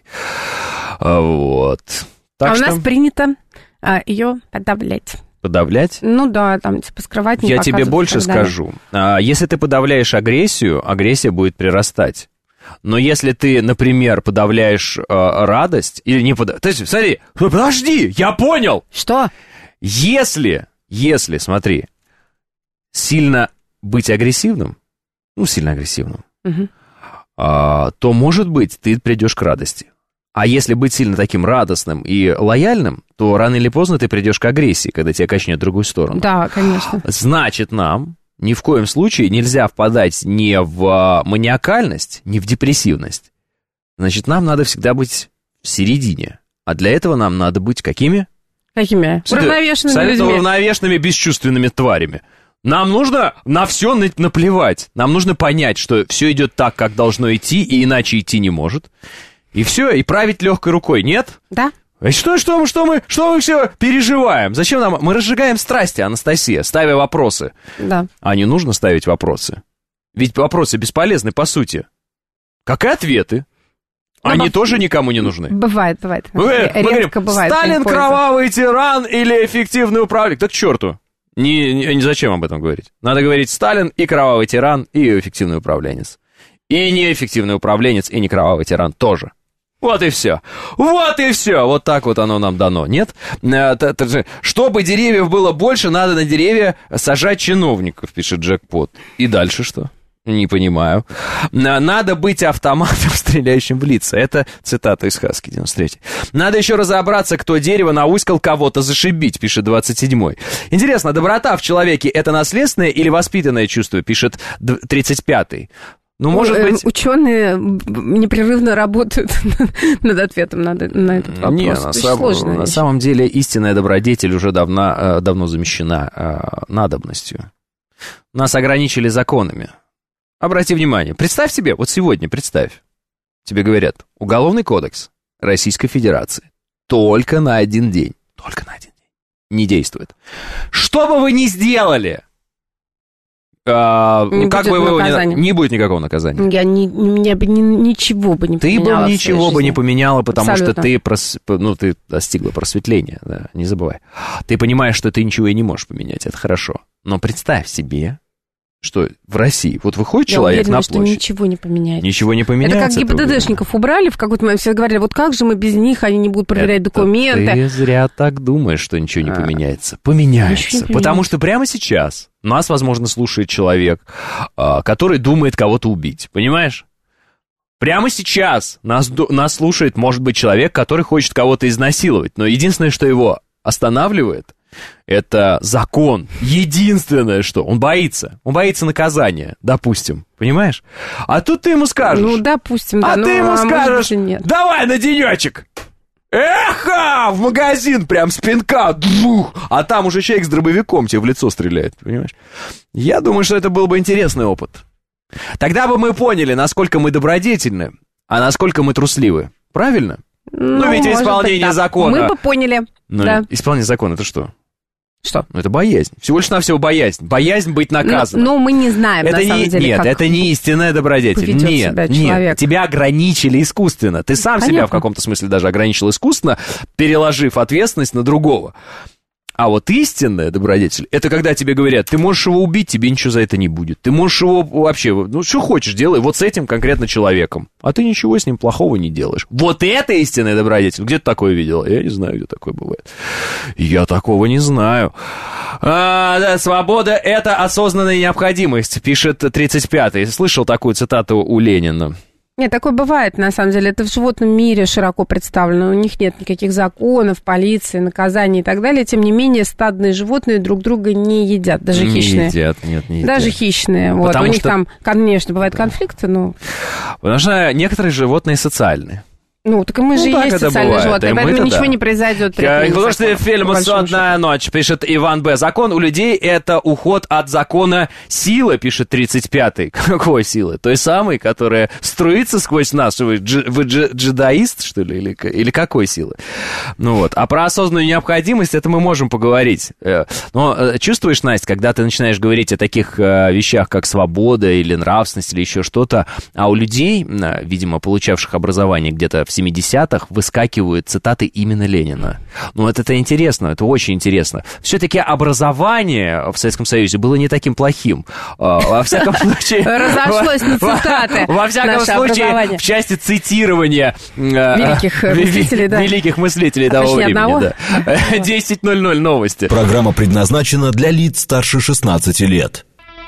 Вот. Так а что... у нас принято а, ее подавлять. Подавлять? Ну да, там, типа, скрывать, не Я показывать тебе больше скажу. Если ты подавляешь агрессию, агрессия будет прирастать. Но если ты, например, подавляешь э, радость, или не подавляешь... Смотри, подожди, я понял! Что? Если, если, смотри, сильно быть агрессивным, ну, сильно агрессивным, угу. э, то, может быть, ты придешь к радости. А если быть сильно таким радостным и лояльным, то рано или поздно ты придешь к агрессии, когда тебя качнет в другую сторону. Да, конечно. Значит, нам ни в коем случае нельзя впадать ни в маниакальность, ни в депрессивность. Значит, нам надо всегда быть в середине. А для этого нам надо быть какими? Какими? Уравновешенными людьми. Абсолютно уравновешенными, бесчувственными тварями. Нам нужно на все наплевать. Нам нужно понять, что все идет так, как должно идти, и иначе идти не может. И все, и править легкой рукой, нет? Да. Что, что, мы, что, мы, что мы все переживаем? Зачем нам? Мы разжигаем страсти, Анастасия, ставя вопросы. Да. А не нужно ставить вопросы. Ведь вопросы бесполезны, по сути. Как и ответы. Но Они б... тоже никому не нужны. Бывает, бывает. Мы, Редко мы говорим, бывает. Сталин кровавый тиран или эффективный управленец? Да к черту. Не, не, не зачем об этом говорить. Надо говорить Сталин и кровавый тиран, и эффективный управленец. И неэффективный управленец, и не кровавый тиран тоже. Вот и все. Вот и все. Вот так вот оно нам дано. Нет? Чтобы деревьев было больше, надо на деревья сажать чиновников, пишет Джекпот. И дальше что? Не понимаю. Надо быть автоматом, стреляющим в лица. Это цитата из Хаски, девяносто третий. Надо еще разобраться, кто дерево науськал кого-то зашибить, пишет двадцать седьмой. Интересно, доброта в человеке — это наследственное или воспитанное чувство, пишет тридцать пятый. Ну, может быть... Ученые непрерывно работают над ответом на, на этот вопрос. Не, на, сам, на самом деле истинная добродетель уже давно, давно замещена надобностью. Нас ограничили законами. Обрати внимание, представь себе, вот сегодня представь, тебе говорят, Уголовный кодекс Российской Федерации только на один день, только на один день не действует. Что бы вы ни сделали... А, не, как будет бы не, не будет никакого наказания. Я не, не, не, ничего бы не ты поменяла. Ты бы ничего бы не поменяла, потому Абсолютно. что ты, прос, ну, ты достигла просветления, да, не забывай. Ты понимаешь, что ты ничего и не можешь поменять, это хорошо. Но представь себе, что в России, вот выходит я человек уверена, на площадь. Что ничего не поменяется. Ничего не поменяется. Это как ГИБДДшников убрали, в какой-то момент все говорили, вот как же мы без них, они не будут проверять это документы. Ты зря так думаешь, что ничего не а, поменяется. Поменяется. Не потому что прямо сейчас нас, возможно, слушает человек, который думает кого-то убить. Понимаешь? Прямо сейчас нас, нас слушает, может быть, человек, который хочет кого-то изнасиловать. Но единственное, что его останавливает, это закон. Единственное, что он боится. Он боится наказания, допустим. Понимаешь? А тут ты ему скажешь. Ну, допустим, да. А ну, ты ему а скажешь, нет. давай на денечек. Эха! В магазин прям с пинка. Двух, а там уже человек с дробовиком тебе в лицо стреляет. Понимаешь? Я думаю, что это был бы интересный опыт. Тогда бы мы поняли, насколько мы добродетельны, а насколько мы трусливы. Правильно? Ну, ну ведь исполнение быть, закона... Мы бы поняли, ну, да. Исполнение закона — это что? Что? Ну, это боязнь. Всего лишь навсего боязнь. Боязнь быть наказанным. Ну, мы не знаем, это на не, самом деле, Нет, как это не истинная добродетель. Нет, нет. Тебя ограничили искусственно. Ты сам Понятно. себя в каком-то смысле даже ограничил искусственно, переложив ответственность на другого. А вот истинная добродетель — это когда тебе говорят, ты можешь его убить, тебе ничего за это не будет. Ты можешь его вообще, ну, что хочешь, делай вот с этим конкретно человеком. А ты ничего с ним плохого не делаешь. Вот это истинная добродетель. Где ты такое видел? Я не знаю, где такое бывает. Я такого не знаю. А, да, свобода — это осознанная необходимость, пишет тридцать пятый. Слышал такую цитату у Ленина? Нет, такое бывает, на самом деле. Это в животном мире широко представлено. У них нет никаких законов, полиции, наказаний и так далее. Тем не менее, стадные животные друг друга не едят. Даже не хищные. Не едят, нет, не едят. Даже хищные. Вот. У них что... там, конечно, бывают конфликты, но... Потому что некоторые животные социальные. Ну, так и мы ну, же и есть социальные животные, поэтому ничего да. не произойдет. Художественный фильм «Судная ночь», пишет Иван Б. Закон у людей — это уход от закона силы, пишет тридцать пятый. Какой силы? Той самой, которая струится сквозь нас. Вы, дж, вы дж, джедаист, что ли, или, или какой силы? Ну вот. А про осознанную необходимость это мы можем поговорить. Но чувствуешь, Настя, когда ты начинаешь говорить о таких вещах, как свобода или нравственность или еще что-то, а у людей, видимо, получавших образование где-то в семидесятых, выскакивают цитаты именно Ленина. Ну, это, это интересно, это очень интересно. Все-таки образование в Советском Союзе было не таким плохим. Во всяком случае... Разошлось на цитаты. Во всяком случае, в части цитирования... Великих мыслителей, да. Великих мыслителей того времени, да. десять ноль ноль новости. Программа предназначена для лиц старше шестнадцати лет.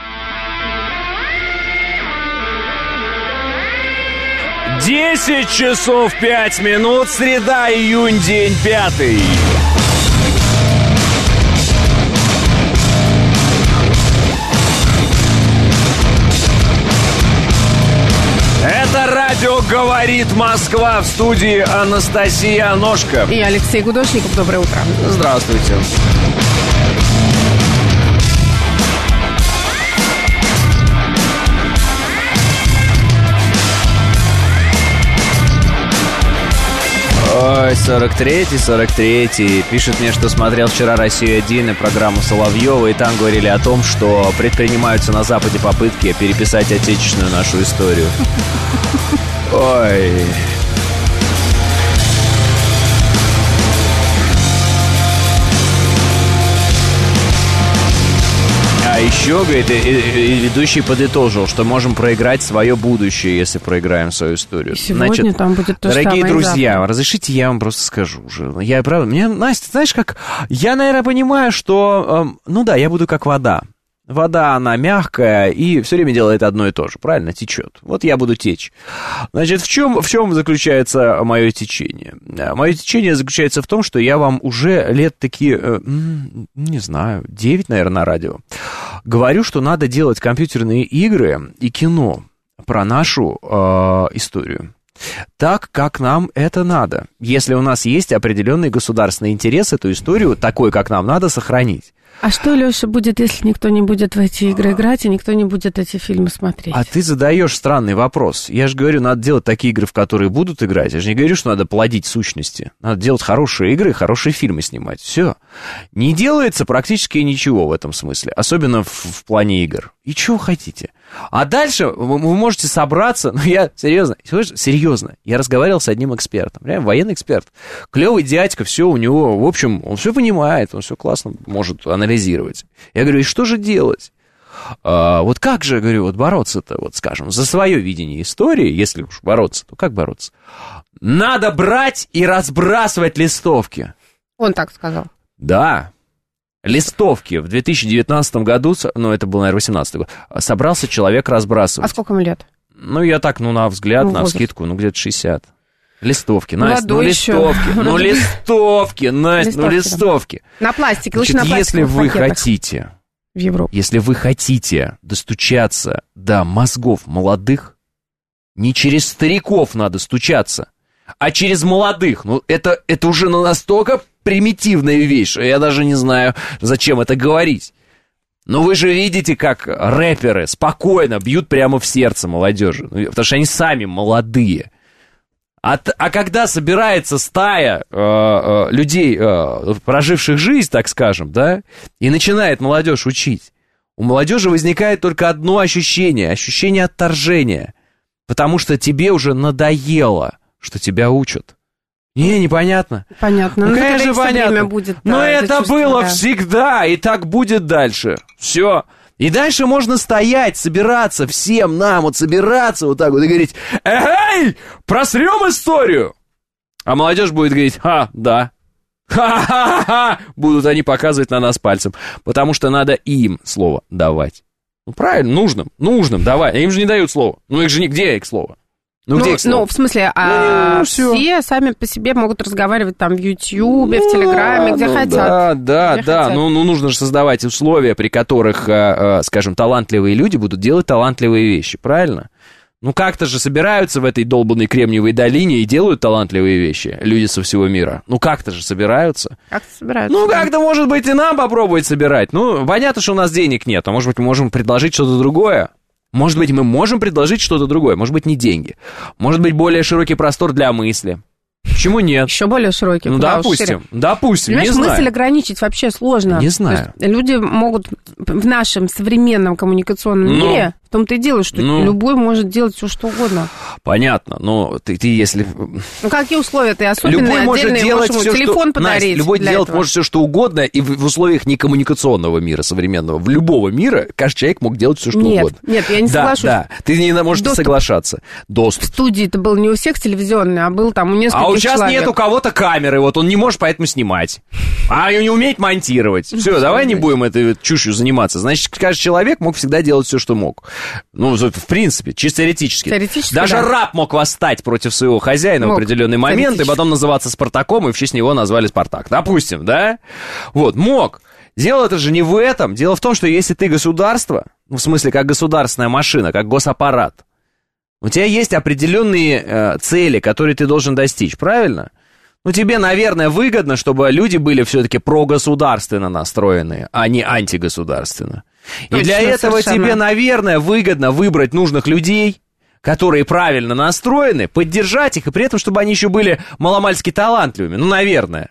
десять часов пять минут, среда, июнь, день пятый. Это радио «Говорит Москва», в студии Анастасия Аношка. И Алексей Гудошников. Доброе утро. Здравствуйте. Ой, сорок третий, сорок третий. Пишет мне, что смотрел вчера «Россию-один» и программу Соловьева, и там говорили о том, что предпринимаются на Западе попытки переписать отечественную нашу историю. Ой... А еще, говорит, и, и, и ведущий подытожил, что можем проиграть свое будущее, если проиграем свою историю. Сегодня Значит, там будет то же дорогие самое друзья, завтра. Разрешите, я вам просто скажу уже. Я, правда, мне, Настя, знаешь, как... Я, наверное, понимаю, что... Э, ну да, я буду как вода. Вода, она мягкая и все время делает одно и то же, правильно? Течет. Вот я буду течь. Значит, в чем, в чем заключается мое течение? Мое течение заключается в том, что я вам уже лет такие, э, не знаю, девять, наверное, на радио, говорю, что надо делать компьютерные игры и кино про нашу э, историю. Так, как нам это надо. Если у нас есть определенный государственный интерес, эту историю такой, как нам надо, сохранить. А что, Леша, будет, если никто не будет в эти игры играть, и никто не будет эти фильмы смотреть? А ты задаешь странный вопрос. Я же говорю, надо делать такие игры, в которые будут играть. Я же не говорю, что надо плодить сущности. Надо делать хорошие игры, хорошие фильмы снимать. Все. Не делается практически ничего в этом смысле. Особенно в, в плане игр. И чего хотите? А дальше вы, вы можете собраться. Ну, я серьезно, серьезно. Я разговаривал с одним экспертом. Реально, военный эксперт. Клевый дядька, все у него. В общем, он все понимает, он все классно может анализировать. Я говорю, и что же делать? А, вот как же, говорю, вот бороться-то, вот скажем, за свое видение истории, если уж бороться, то как бороться? Надо брать и разбрасывать листовки. Он так сказал. Да. Листовки в две тысячи девятнадцатом году, ну, это был, наверное, восемнадцатый год, собрался человек разбрасывать. А сколько ему лет? Ну, я так, ну, на взгляд, ну, на возраст. вскидку, ну, где-то шестьдесят. Листовки, Настя, ну, Молодой листовки, еще. ну, листовки, Настя, ну, листовки. На пластике, лучше Значит, на если пластиковых вы пакетах. хотите, в Европу. если вы хотите достучаться до мозгов молодых, не через стариков надо стучаться, а через молодых. Ну, это, это уже настолько примитивная вещь, что я даже не знаю, зачем это говорить. Но вы же видите, как рэперы спокойно бьют прямо в сердце молодежи, потому что они сами молодые. А, а когда собирается стая э, э, людей, э, проживших жизнь, так скажем, да, и начинает молодежь учить, у молодежи возникает только одно ощущение, ощущение отторжения, потому что тебе уже надоело, что тебя учат. Не, непонятно. Понятно. Ну, ну конечно, понятно. Время будет, Но да, это, это было да. всегда, и так будет дальше. Все. И дальше можно стоять, собираться всем нам, вот собираться вот так вот и говорить: эй, просрем историю. А молодежь будет говорить: ха, да. Ха-ха-ха. Будут они показывать на нас пальцем. Потому что надо им слово давать. Ну, правильно, нужным, нужным давать. А им же не дают слово. Ну, их же нигде их слово. Ну, ну, где их слово? Ну, в смысле, а ну, все сами по себе могут разговаривать там в Ютьюбе, ну, в Телеграме, где ну, хотят. Да, да, где да. хотят. Ну, ну, нужно же создавать условия, при которых, скажем, талантливые люди будут делать талантливые вещи, правильно? Ну, как-то же собираются в этой долбанной Кремниевой долине и делают талантливые вещи люди со всего мира. Ну, как-то же собираются. Как-то собираются. Ну, как-то, может быть, и нам попробовать собирать. Ну, понятно, что у нас денег нет, а может быть, мы можем предложить что-то другое. Может быть, мы можем предложить что-то другое. Может быть, не деньги. Может быть, более широкий простор для мысли. Почему нет? Еще более широкий. Ну, допустим, допустим, Понимаешь, не знаю. мысль ограничить вообще сложно. Не знаю. Люди могут в нашем современном коммуникационном Но. мире, в том-то и дело, что Ну. любой может делать все, что угодно. Понятно, но ты, ты если... Ну, какие условия? Ты особенные, Любой может отдельные, делать можешь ему все, телефон что... подарить. Настя, любой для делать этого. может все, что угодно, и в, в условиях некоммуникационного мира современного, в любого мира, каждый человек мог делать все, что Нет, угодно. нет, я не да, соглашусь. Да, ты не можешь не Доступ. соглашаться. Доступ. В студии это был не у всех телевизионный, а был там у нескольких А вот сейчас человек. нет у кого-то камеры, вот он не может поэтому снимать. А не умеет монтировать. Все, давай не будем этой чушью заниматься. Значит, каждый человек мог всегда делать все, что мог. Ну, в принципе, чисто теоретически. Теоретически, Даже да. раб мог восстать против своего хозяина Мог. в определенный момент и Теоретически. потом называться Спартаком, и в честь него назвали Спартак. Допустим, да? Вот, мог. Дело это же не в этом. Дело в том, что если ты государство, ну, в смысле, как государственная машина, как госаппарат, у тебя есть определенные э, цели, которые ты должен достичь, правильно? Ну, тебе, наверное, выгодно, чтобы люди были все-таки прогосударственно настроенные, а не антигосударственно. И Точно, для этого совершенно. тебе, наверное, выгодно выбрать нужных людей, которые правильно настроены, поддержать их, и при этом, чтобы они еще были маломальски талантливыми. Ну, наверное.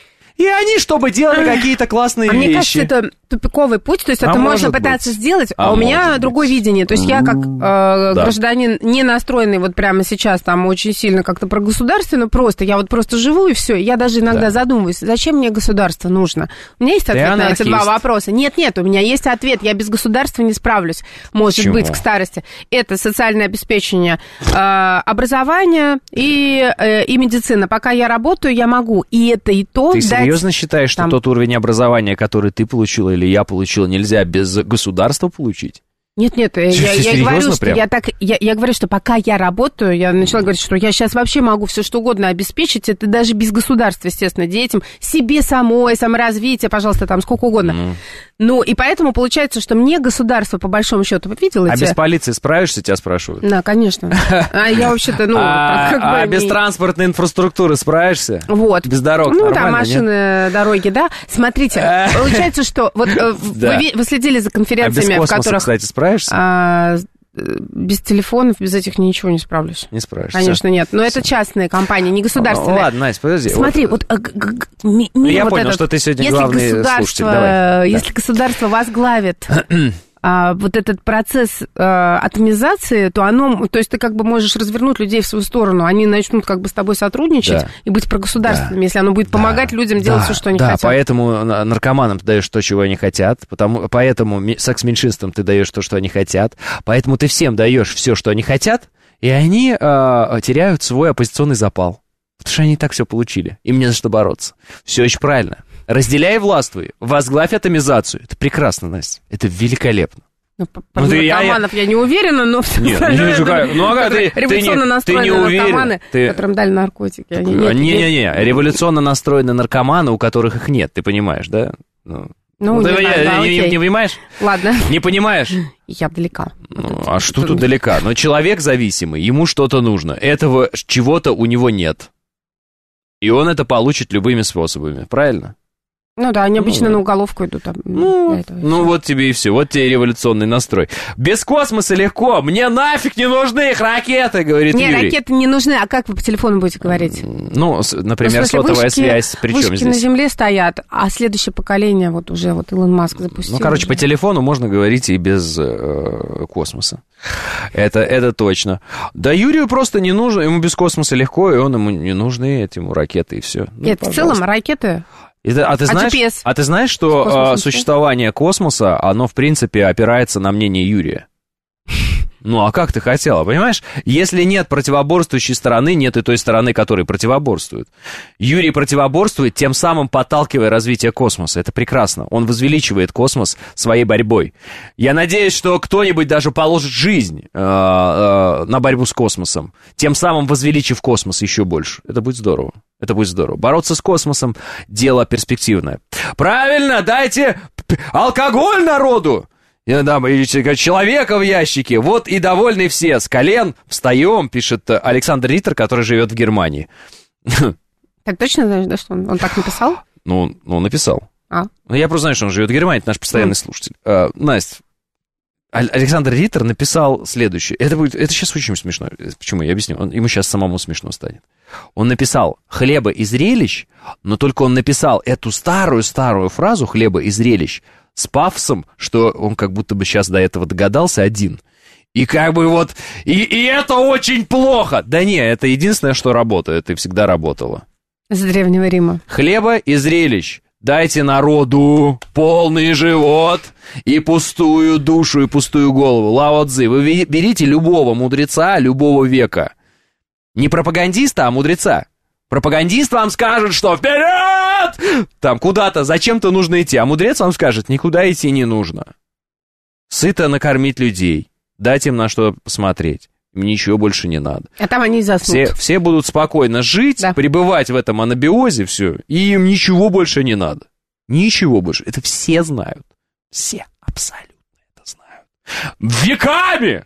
И они, чтобы делали какие-то классные А вещи. мне кажется, это тупиковый путь, то есть А это может можно быть. пытаться сделать, а, А у меня может другое видение. То есть я как э, Да. гражданин, не настроенный вот прямо сейчас там очень сильно как-то про государственную, просто я вот просто живу и все. Я даже иногда Да. задумываюсь, зачем мне государство нужно? У меня есть Ты ответ на эти анархист. два вопроса. Нет, нет, у меня есть ответ. Я без государства не справлюсь, может Почему? быть, к старости. Это социальное обеспечение, э, образование и, э, и медицина. Пока я работаю, я могу. И это и то Ты дать... серьезно считаешь, что там- тот уровень образования, который ты получила или я получила, нельзя без государства получить? Нет, нет, я, Ты я серьезно говорю, что прям? я так, я, я говорю, что пока я работаю, я начала говорить, что я сейчас вообще могу все что угодно обеспечить, это даже без государства, естественно, детям, себе самой, саморазвитие, пожалуйста, там сколько угодно. Ну. Ну, и поэтому получается, что мне государство, по большому счету, вы видели А эти- без полиции справишься, тебя спрашивают? Да, конечно. А я вообще-то, ну, а как бы а без не- транспортной инфраструктуры справишься? Вот. Без дорог Ну, нормально, там нет? машины, дороги, да. Смотрите, получается, что вот э, Да. вы, ви- вы следили за А без конференциями, в космоса, которых... кстати, справишься? а, э, без телефонов, без этих ничего не справлюсь. Не справишься. Конечно, нет. Но это частные компании, не государственные. Ну, ладно, Настя, подожди. Смотри, Вот, вот, э, г- г- ми- мир Я вот понял, этот, что ты сегодня если главный государство, слушатель, давай. э, Если государство возглавит а, вот этот процесс э, атомизации, то оно, то есть ты как бы можешь развернуть людей в свою сторону, они начнут как бы с тобой сотрудничать Да. и быть прогосударственными, если оно будет помогать людям делать да, все, что они да, хотят. поэтому на- наркоманам ты даешь то, чего они хотят, потому, поэтому ми- секс-меньшинствам ты даешь то, что они хотят, поэтому ты всем даешь все, что они хотят, и они э, теряют свой оппозиционный запал. Потому что они и так все получили. Им не за что бороться. Все очень правильно. Разделяй и властвуй. Возглавь атомизацию. Это прекрасно, Настя. Это великолепно. Ну, по- про Ну, ты- я- наркоманов я, не уверена, но все Нет, остальное, не, я думаю, ну, а ты- ты революционно не- ты не настроенные уверен, наркоманы, ты- которым дали наркотики. они- нет, нет. Не-не-не, революционно настроенные наркоманы, у которых их нет, ты понимаешь, да? Ну, Ну, ты не не, знаю, да, не- не- окей. не понимаешь? Ладно, Не понимаешь? я далека. Ну, а что тут далека? Но человек зависимый, ему что-то нужно. Этого чего-то у него нет. И он это получит любыми способами, правильно? Ну да, они обычно Ну, на уголовку идут. Там, Ну, для этого. ну вот тебе и все, вот тебе и революционный настрой. Без космоса легко, мне нафиг не нужны их ракеты, говорит Не, Юрий. ракеты не нужны, а как вы по телефону будете говорить? Ну, с- Ну, например, в смысле, сотовая вышки- связь, при чем вышки на здесь? Земле стоят, а следующее поколение, вот уже вот Илон Маск запустил. Ну, короче, уже. по телефону можно говорить и без э, космоса. Это, это точно. Да Юрию просто не нужно, ему без космоса легко, и он ему не нужны, эти ему ракеты и все. Нет, в целом ракеты... И ты- а, ты А знаешь, джи пи эс? а ты знаешь, С что космосом э, что? существование космоса, оно, в принципе, опирается на мнение Юрия? Ну, а как ты хотела, понимаешь? Если нет противоборствующей стороны, нет и той стороны, которая противоборствует. Юрий противоборствует, тем самым подталкивая развитие космоса. Это прекрасно. Он возвеличивает космос своей борьбой. Я надеюсь, что кто-нибудь даже положит жизнь э, э, на борьбу с космосом, тем самым возвеличив космос еще больше. Это будет здорово. Это будет здорово. Бороться с космосом – дело перспективное. Правильно, дайте п- алкоголь народу! Да, человека в ящике. Вот и довольны все. С колен встаем, пишет Александр Риттер, который живет в Германии. Так точно знаешь, да, что он, он так написал? Ну, ну, он написал. А? Ну, я просто знаю, что он живет в Германии, это наш постоянный mm. слушатель. А, Настя, Александр Риттер написал следующее. Это будет, это сейчас очень смешно. Почему? Я объясню. Он, ему сейчас самому смешно станет. Он написал «хлеба и зрелищ», но только он написал эту старую-старую фразу «хлеба и зрелищ» с пафосом, что он как будто бы сейчас до этого догадался один. И как бы вот... И, и это очень плохо! Да не, это единственное, что работает, и всегда работало. С Древнего Рима. «Хлеба и зрелищ. Дайте народу полный живот и пустую душу, и пустую голову». Лао Цзы. Вы берите любого мудреца любого века. Не пропагандиста, а мудреца. Пропагандист вам скажет, что вперед! Там куда-то, зачем-то нужно идти. А мудрец вам скажет, никуда идти не нужно. Сыто накормить людей, дать им на что посмотреть. Им ничего больше не надо. А там они заснут. Все, все будут спокойно жить, да. пребывать в этом анабиозе, все, и им ничего больше не надо. Ничего больше. Это все знают. Все абсолютно это знают. Веками!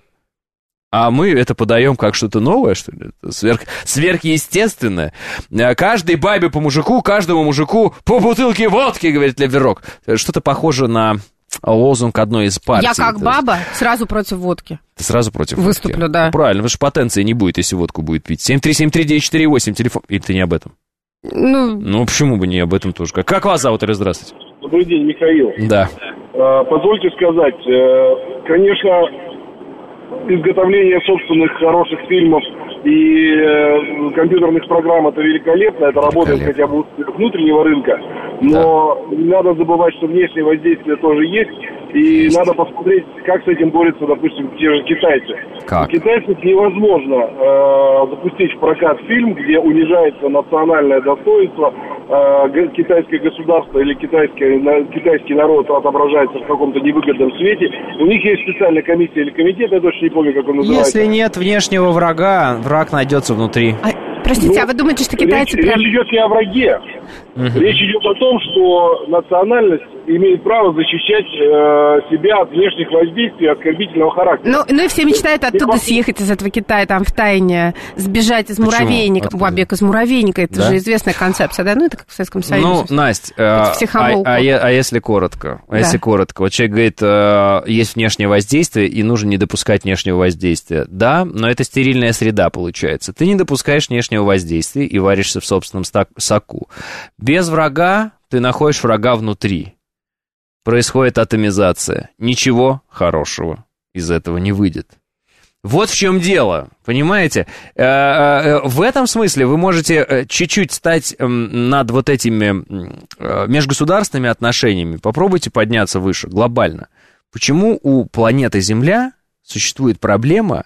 А мы это подаем как что-то новое, что ли? Это сверх, сверхъестественное. Каждой бабе по мужику, каждому мужику по бутылке водки, говорит Леверок. Что-то похоже на лозунг одной из партий. Я как баба сразу против водки. Ты сразу против Выступлю, водки? да. Правильно, потому что потенции не будет, если водку будет пить. семь три семь три девять четыре восемь, телефон. Или ты не об этом? Ну, ну почему бы не об этом тоже? Как, как вас зовут, или здравствуйте? Добрый день, Михаил. Да. А, позвольте сказать, конечно... изготовление собственных хороших фильмов и э, компьютерных программ — это великолепно, это работает хотя бы внутреннего рынка, но да. не надо забывать, что внешнее воздействие тоже есть, и есть. Надо посмотреть, как с этим борются, допустим, те же китайцы. Как? У китайцев невозможно э, запустить в прокат фильм, где унижается национальное достоинство, э, китайское государство или китайский, на, китайский народ отображается в каком-то невыгодном свете. У них есть специальная комиссия или комитет, я точно не помню, как он называется. Если нет внешнего врага, враг найдется внутри. А, простите, ну, а вы думаете, что китайцы... Речь, прям... речь идет не о враге. Uh-huh. Речь идет о том, что национальность имеет право защищать э, себя от внешних воздействий оскорбительного характера. Ну, ну и все мечтают оттуда съехать из этого Китая, там, в тайне, сбежать из Почему? муравейника. Откуда? Побег из муравейника, это да? же известная концепция, да? Ну, это как в Советском Союзе. Ну, Настя, э, а, а, а если коротко? А да. если коротко? Вот человек говорит, э, есть внешнее воздействие, и нужно не допускать внешнего воздействия. Да, но это стерильная среда получается. Ты не допускаешь внешнего воздействия и варишься в собственном соку. Без врага ты находишь врага внутри. Происходит атомизация. Ничего хорошего из этого не выйдет. Вот в чем дело, понимаете? В этом смысле вы можете чуть-чуть стать над вот этими межгосударственными отношениями. Попробуйте подняться выше, глобально. Почему у планеты Земля существует проблема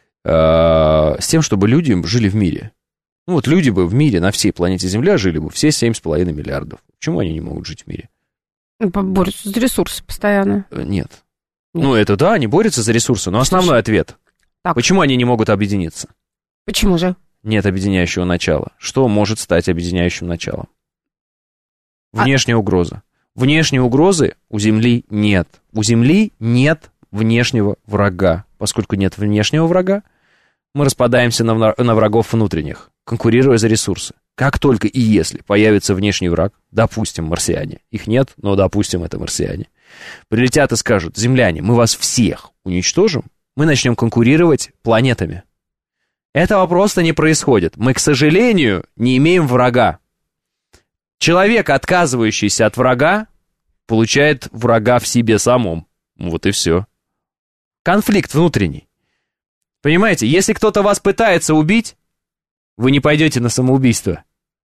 с тем, чтобы люди жили в мире? Ну вот люди бы в мире, на всей планете Земля жили бы все семь с половиной миллиардов. Почему они не могут жить в мире? Борются за ресурсы постоянно. Нет. Нет. Ну, это да, они борются за ресурсы, но основной ответ. Так. Почему они не могут объединиться? Почему же? Нет объединяющего начала. Что может стать объединяющим началом? Внешняя а... угроза. Внешней угрозы у Земли нет. У Земли нет внешнего врага. Поскольку нет внешнего врага, мы распадаемся на, на врагов внутренних, конкурируя за ресурсы. Как только и если появится внешний враг, допустим, марсиане, их нет, но допустим, это марсиане, прилетят и скажут: земляне, мы вас всех уничтожим, мы начнем конкурировать планетами. Этого просто не происходит. Мы, к сожалению, не имеем врага. Человек, отказывающийся от врага, получает врага в себе самом. Вот и все. Конфликт внутренний. Понимаете, если кто-то вас пытается убить, вы не пойдете на самоубийство.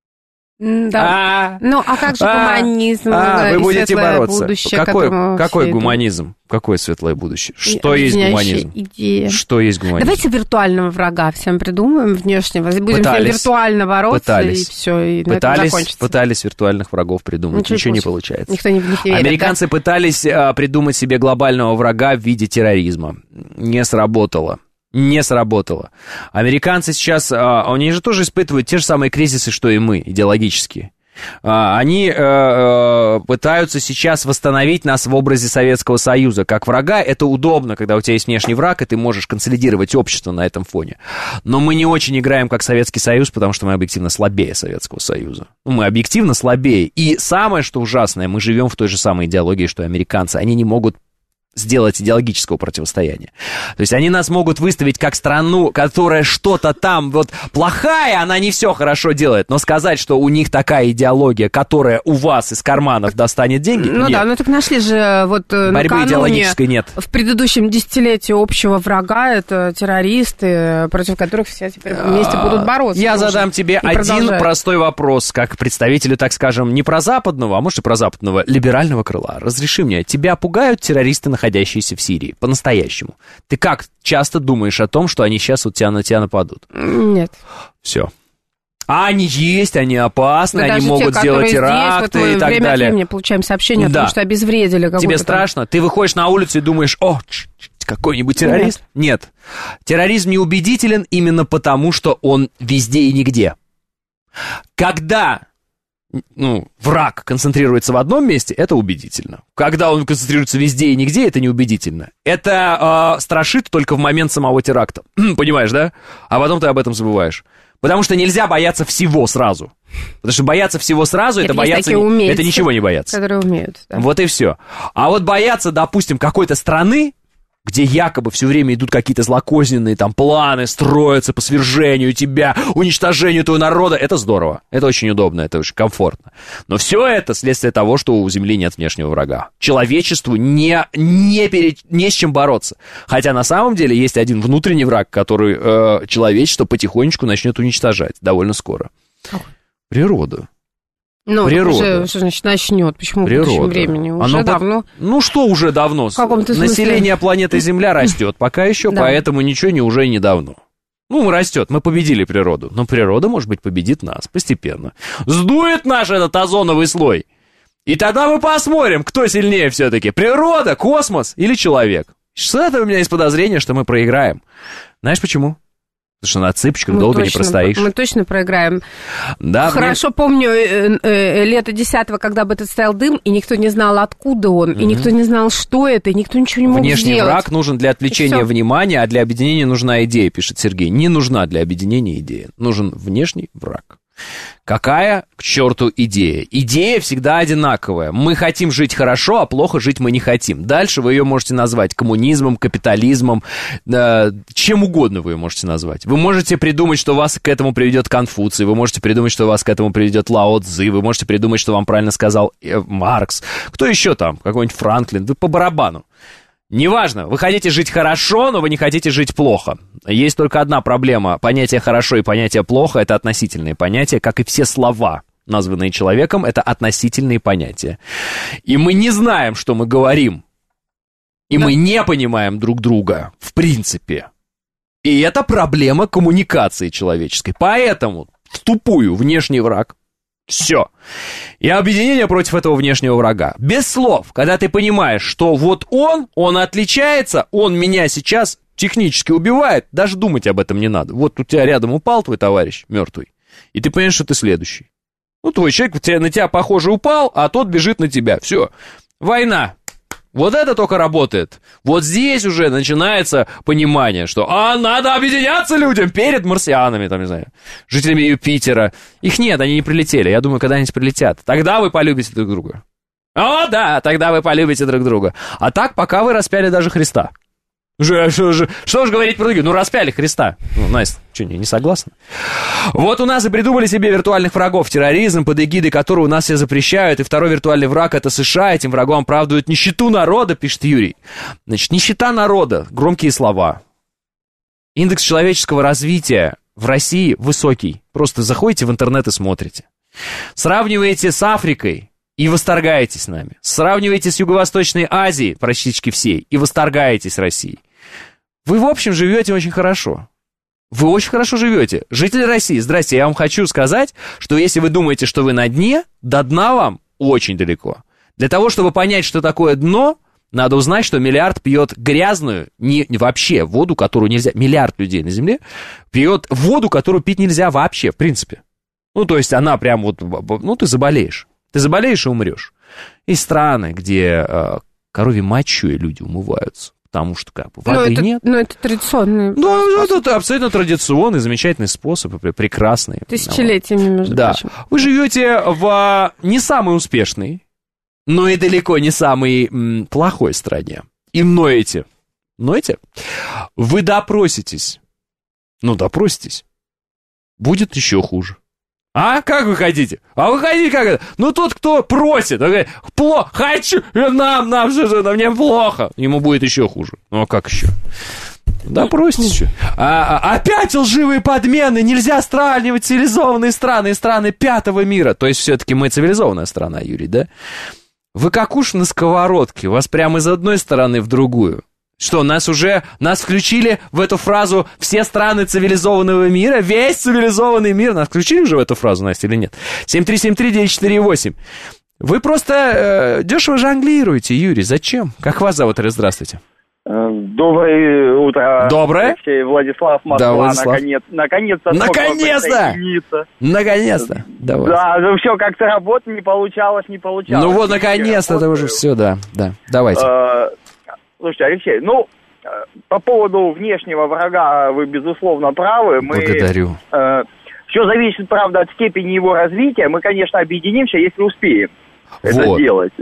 Да. А, ну, а как же а, гуманизм? А, вы будете бороться. Будущее, какой какой гуманизм? Какое светлое будущее? Что есть гуманизм? Идея. Что есть гуманизм? Давайте виртуального врага всем придумаем, внешнего. Будем пытались, виртуально бороться, пытались, и все, и на пытались, этом закончится. Пытались виртуальных врагов придумать, ничего, ничего не получается. Никто не, не верит, Американцы да? пытались а, придумать себе глобального врага в виде терроризма. Не сработало. Не сработало. Американцы сейчас, они же тоже испытывают те же самые кризисы, что и мы, идеологические. Они э, э, пытаются сейчас восстановить нас в образе Советского Союза как врага. Это удобно, когда у тебя есть внешний враг, и ты можешь консолидировать общество на этом фоне. Но мы не очень играем как Советский Союз, потому что мы объективно слабее Советского Союза. Ну, мы объективно слабее. И самое, что ужасное, мы живем в той же самой идеологии, что и американцы. Они не могут сделать идеологического противостояния. То есть они нас могут выставить как страну, которая что-то там вот плохая, она не все хорошо делает, но сказать, что у них такая идеология, которая у вас из карманов достанет деньги, ну нет. Да, ну так нашли же вот борьбы идеологической нет. В предыдущем десятилетии общего врага, это террористы, против которых все теперь вместе будут бороться. Я тоже. задам тебе И один продолжают. простой вопрос, как представителю, так скажем, не прозападного, а может и прозападного либерального крыла. Разреши мне, тебя пугают террористы, находящиеся в Сирии, по-настоящему? Ты как часто думаешь о том, что они сейчас вот тебя на тебя нападут? Нет. Все. А они есть, они опасны, Да они могут те, сделать здесь, теракты вот и так время далее. От времени получаем сообщения да. о том, что обезвредили какого-то. Тебе там... страшно? Ты выходишь на улицу и думаешь, о, какой-нибудь террорист? Нет. Нет. Терроризм неубедителен именно потому, что он везде и нигде. Когда... ну, враг концентрируется в одном месте, это убедительно. Когда он концентрируется везде и нигде, это неубедительно. Это э, страшит только в момент самого теракта. Понимаешь, да? А потом ты об этом забываешь. Потому что нельзя бояться всего сразу. Потому что бояться всего сразу, это, это бояться... Умельцы, это ничего не бояться. Которые умеют. Да. Вот и все. А вот бояться, допустим, какой-то страны, где якобы все время идут какие-то злокозненные там планы, строятся по свержению тебя, уничтожению твоего народа, это здорово, это очень удобно, это очень комфортно. Но все это следствие того, что у Земли нет внешнего врага. Человечеству не, не, перед, не с чем бороться. Хотя на самом деле есть один внутренний враг, который э, человечество потихонечку начнет уничтожать довольно скоро. Природа. Ну, природа. Уже, что значит начнет? Почему природа. в будущем времени? Уже Оно давно. По... Ну, что уже давно? В каком-то смысле? Население планеты Земля растет пока еще, да. Поэтому ничего не уже недавно. Ну, растет, мы победили природу. Но природа, может быть, победит нас постепенно. Сдует наш этот озоновый слой. И тогда мы посмотрим, кто сильнее все-таки. Природа, космос или человек. С этого у меня есть подозрение, что мы проиграем. Знаешь почему? Потому что на цыпочках мы долго точно, не простоишь. Мы точно проиграем. Да, Хорошо мне... помню э, э, лето десятого, когда бы этот стоял дым, и никто не знал, откуда он, mm-hmm. и никто не знал, что это, и никто ничего не мог Внешний сделать. Внешний враг нужен для отвлечения внимания, а для объединения нужна идея, пишет Сергей. Не нужна для объединения идея. Нужен внешний враг. Какая, к черту, идея? Идея всегда одинаковая. Мы хотим жить хорошо, а плохо жить мы не хотим. Дальше вы ее можете назвать коммунизмом, капитализмом, э, чем угодно вы ее можете назвать. Вы можете придумать, что вас к этому приведет Конфуций, вы можете придумать, что вас к этому приведет Лао Цзы, вы можете придумать, что вам правильно сказал э, Маркс. Кто еще там? Какой-нибудь Франклин? Вы по барабану. Неважно, вы хотите жить хорошо, но вы не хотите жить плохо. Есть только одна проблема. Понятие «хорошо» и понятие «плохо» — это относительные понятия, как и все слова, названные человеком, это относительные понятия. И мы не знаем, что мы говорим. И да. мы не понимаем друг друга, в принципе. И это проблема коммуникации человеческой. Поэтому втупую внешний враг. Все. И объединение против этого внешнего врага. Без слов. Когда ты понимаешь, что вот он, он отличается, он меня сейчас технически убивает, даже думать об этом не надо. Вот у тебя рядом упал твой товарищ мертвый, и ты понимаешь, что ты следующий. Ну, твой человек на тебя, похоже, упал, а тот бежит на тебя. Все. Война. Вот это только работает. Вот здесь уже начинается понимание, что а, надо объединяться людям перед марсианами, там, не знаю, жителями Юпитера. Их нет, они не прилетели. Я думаю, когда-нибудь прилетят. Тогда вы полюбите друг друга. О, да, тогда вы полюбите друг друга. А так, пока вы распяли даже Христа. Что, что, что, что же говорить про других? Ну, распяли Христа. Ну, Настя, что, не, не согласна? Вот у нас и придумали себе виртуальных врагов. Терроризм, под эгидой которого у нас все запрещают. И второй виртуальный враг — это США. Этим врагом оправдывают нищету народа, пишет Юрий. Значит, нищета народа. Громкие слова. Индекс человеческого развития в России высокий. Просто заходите в интернет и смотрите. Сравниваете с Африкой и восторгаетесь нами. Сравниваете с Юго-Восточной Азией, практически всей, и восторгаетесь Россией. Вы, в общем, живете очень хорошо. Вы очень хорошо живете. Жители России, здрасте, я вам хочу сказать, что если вы думаете, что вы на дне, до дна вам очень далеко. Для того, чтобы понять, что такое дно, надо узнать, что миллиард пьет грязную, не, вообще воду, которую нельзя... Миллиард людей на Земле пьет воду, которую пить нельзя вообще, в принципе. Ну, то есть она прям вот, ну, ты заболеешь. Ты заболеешь и умрешь. Есть страны, где э, коровьей мочой люди умываются, потому что как бы воды это, нет. Ну, это традиционный Ну, это, это абсолютно традиционный, замечательный способ, прекрасный. Тысячелетиями, между да. прочим. Вы живете в не самой успешной, но и далеко не самой м, плохой стране. И ноете. Ноете? Вы допроситесь. Ну, допроситесь. Будет еще хуже. А? Как вы хотите? А вы хотите как это? Ну, тот, кто просит, он говорит, плохо, хочу, нам, нам, что же, мне плохо. Ему будет еще хуже. Ну, а как еще? Допроситесь еще. А, а, опять лживые подмены, нельзя сравнивать цивилизованные страны и страны пятого мира. То есть, все-таки мы цивилизованная страна, Юрий, да? Вы как уж на сковородке, вас прямо из одной стороны в другую. Что, нас уже, нас включили в эту фразу все страны цивилизованного мира? Весь цивилизованный мир? Нас включили уже в эту фразу, Настя, или нет? семь три семь три девять четыре восемь. Вы просто э, дешево жонглируете, Юрий. Зачем? Как вас зовут? Здравствуйте. Доброе утро. Доброе. Алексей, Владислав, Москва. Да, Владислав. Наконец, наконец-то. Наконец-то! Наконец-то! Давай. Да, ну все, как-то работа не получалось, не получалось. Ну вот, наконец-то, это уже все, да. Да, давайте. Слушайте, Алексей, ну, по поводу внешнего врага вы, безусловно, правы. Мы, Благодарю. Э, все зависит, правда, от степени его развития. Мы, конечно, объединимся, если успеем это вот. делать.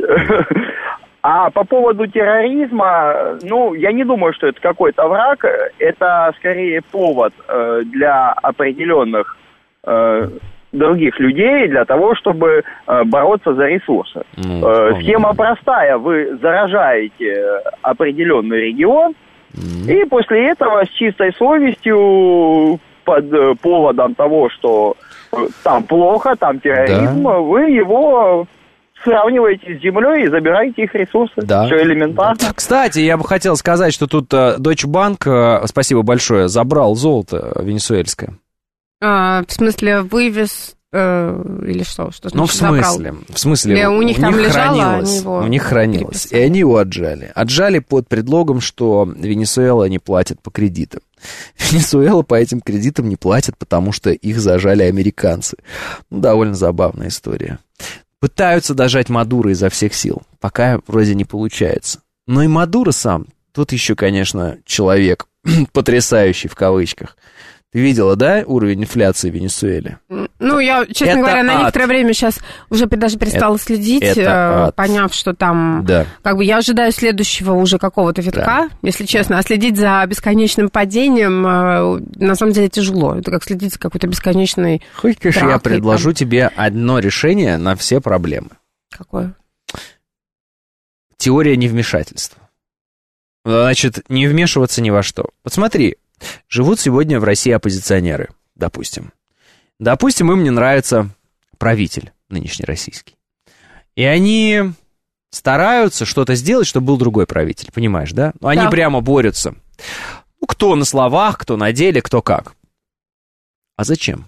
А по поводу терроризма, ну, я не думаю, что это какой-то враг. Это, скорее, повод э, для определенных э, других людей для того, чтобы э, бороться за ресурсы. Ну, э, схема простая. Вы заражаете определенный регион, mm. и после этого с чистой совестью, под э, поводом того, что э, там плохо, там терроризм, да. вы его сравниваете с землей и забираете их ресурсы. Да. Все элементарно. Кстати, я бы хотел сказать, что тут э, Deutsche Bank, э, спасибо большое, забрал золото венесуэльское. А, в смысле, вывез э, или что? Что значит, ну, в смысле, забрал? в смысле, или у них у там них лежало, хранилось, они его у них хранилось, переписали. И они его отжали. Отжали под предлогом, что Венесуэла не платит по кредитам. Венесуэла по этим кредитам не платит, потому что их зажали американцы. Ну, довольно забавная история. Пытаются дожать Мадуро изо всех сил, пока вроде не получается. Но и Мадуро сам, тут еще, конечно, человек потрясающий в кавычках. Ты видела, да, уровень инфляции в Венесуэле? Ну, я, честно это говоря, ад. на некоторое время сейчас уже даже перестала это, следить, это поняв, что там... Да. Как бы я ожидаю следующего уже какого-то витка, да. если честно. А следить за бесконечным падением, на самом деле, тяжело. Это как следить за какой-то бесконечной... Хочешь, я предложу там. тебе одно решение на все проблемы? Какое? Теория невмешательства. Значит, не вмешиваться ни во что. Вот смотри. Живут сегодня в России оппозиционеры, допустим. Допустим, им не нравится правитель нынешний российский. И они стараются что-то сделать, чтобы был другой правитель, понимаешь, да? Они да. прямо борются. Ну, кто на словах, кто на деле, кто как. А зачем?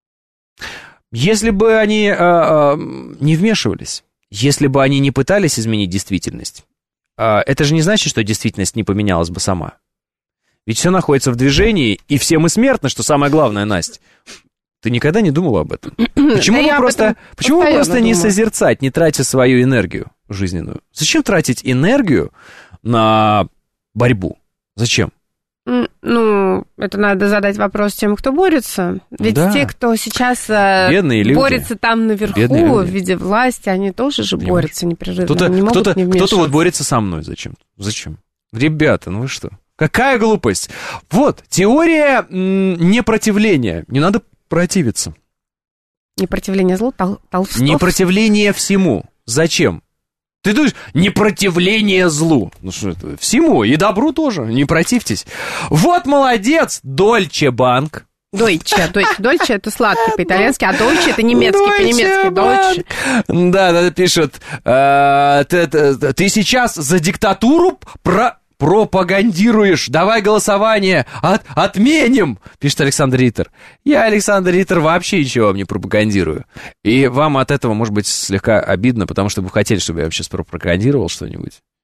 Если бы они э, э, не вмешивались, если бы они не пытались изменить действительность, э, это же не значит, что действительность не поменялась бы сама. Ведь все находится в движении, и все мы смертны, что самое главное, Настя. Ты никогда не думала об этом? Почему да вы просто, почему вы просто не созерцать, не тратя свою энергию жизненную? Зачем тратить энергию на борьбу? Зачем? Ну, это надо задать вопрос тем, кто борется. Ведь да. те, кто сейчас Бедные борется люди. Там наверху в виде власти, они тоже же Понимаешь? борются непрерывно. Кто-то, не могут кто-то, не кто-то вот борется со мной. Зачем? Зачем? Ребята, ну вы что? Какая глупость. Вот, теория м- непротивления. Не надо противиться. Непротивление злу, тол- толстов. Непротивление всему. Зачем? Ты думаешь, непротивление злу. Ну что это? Всему, и добру тоже. Не противьтесь. Вот молодец, Deutsche Bank. Дойче, дойче это сладкий по-итальянски, а дойче это немецкий, по-немецки дойче. Да, да, пишет, э, ты, ты, ты сейчас за диктатуру про... пропагандируешь, давай голосование, от, отменим, пишет Александр Риттер. Я, Александр Риттер, вообще ничего вам не пропагандирую. И вам от этого, может быть, слегка обидно, потому что вы хотели, чтобы я вообще пропагандировал что-нибудь.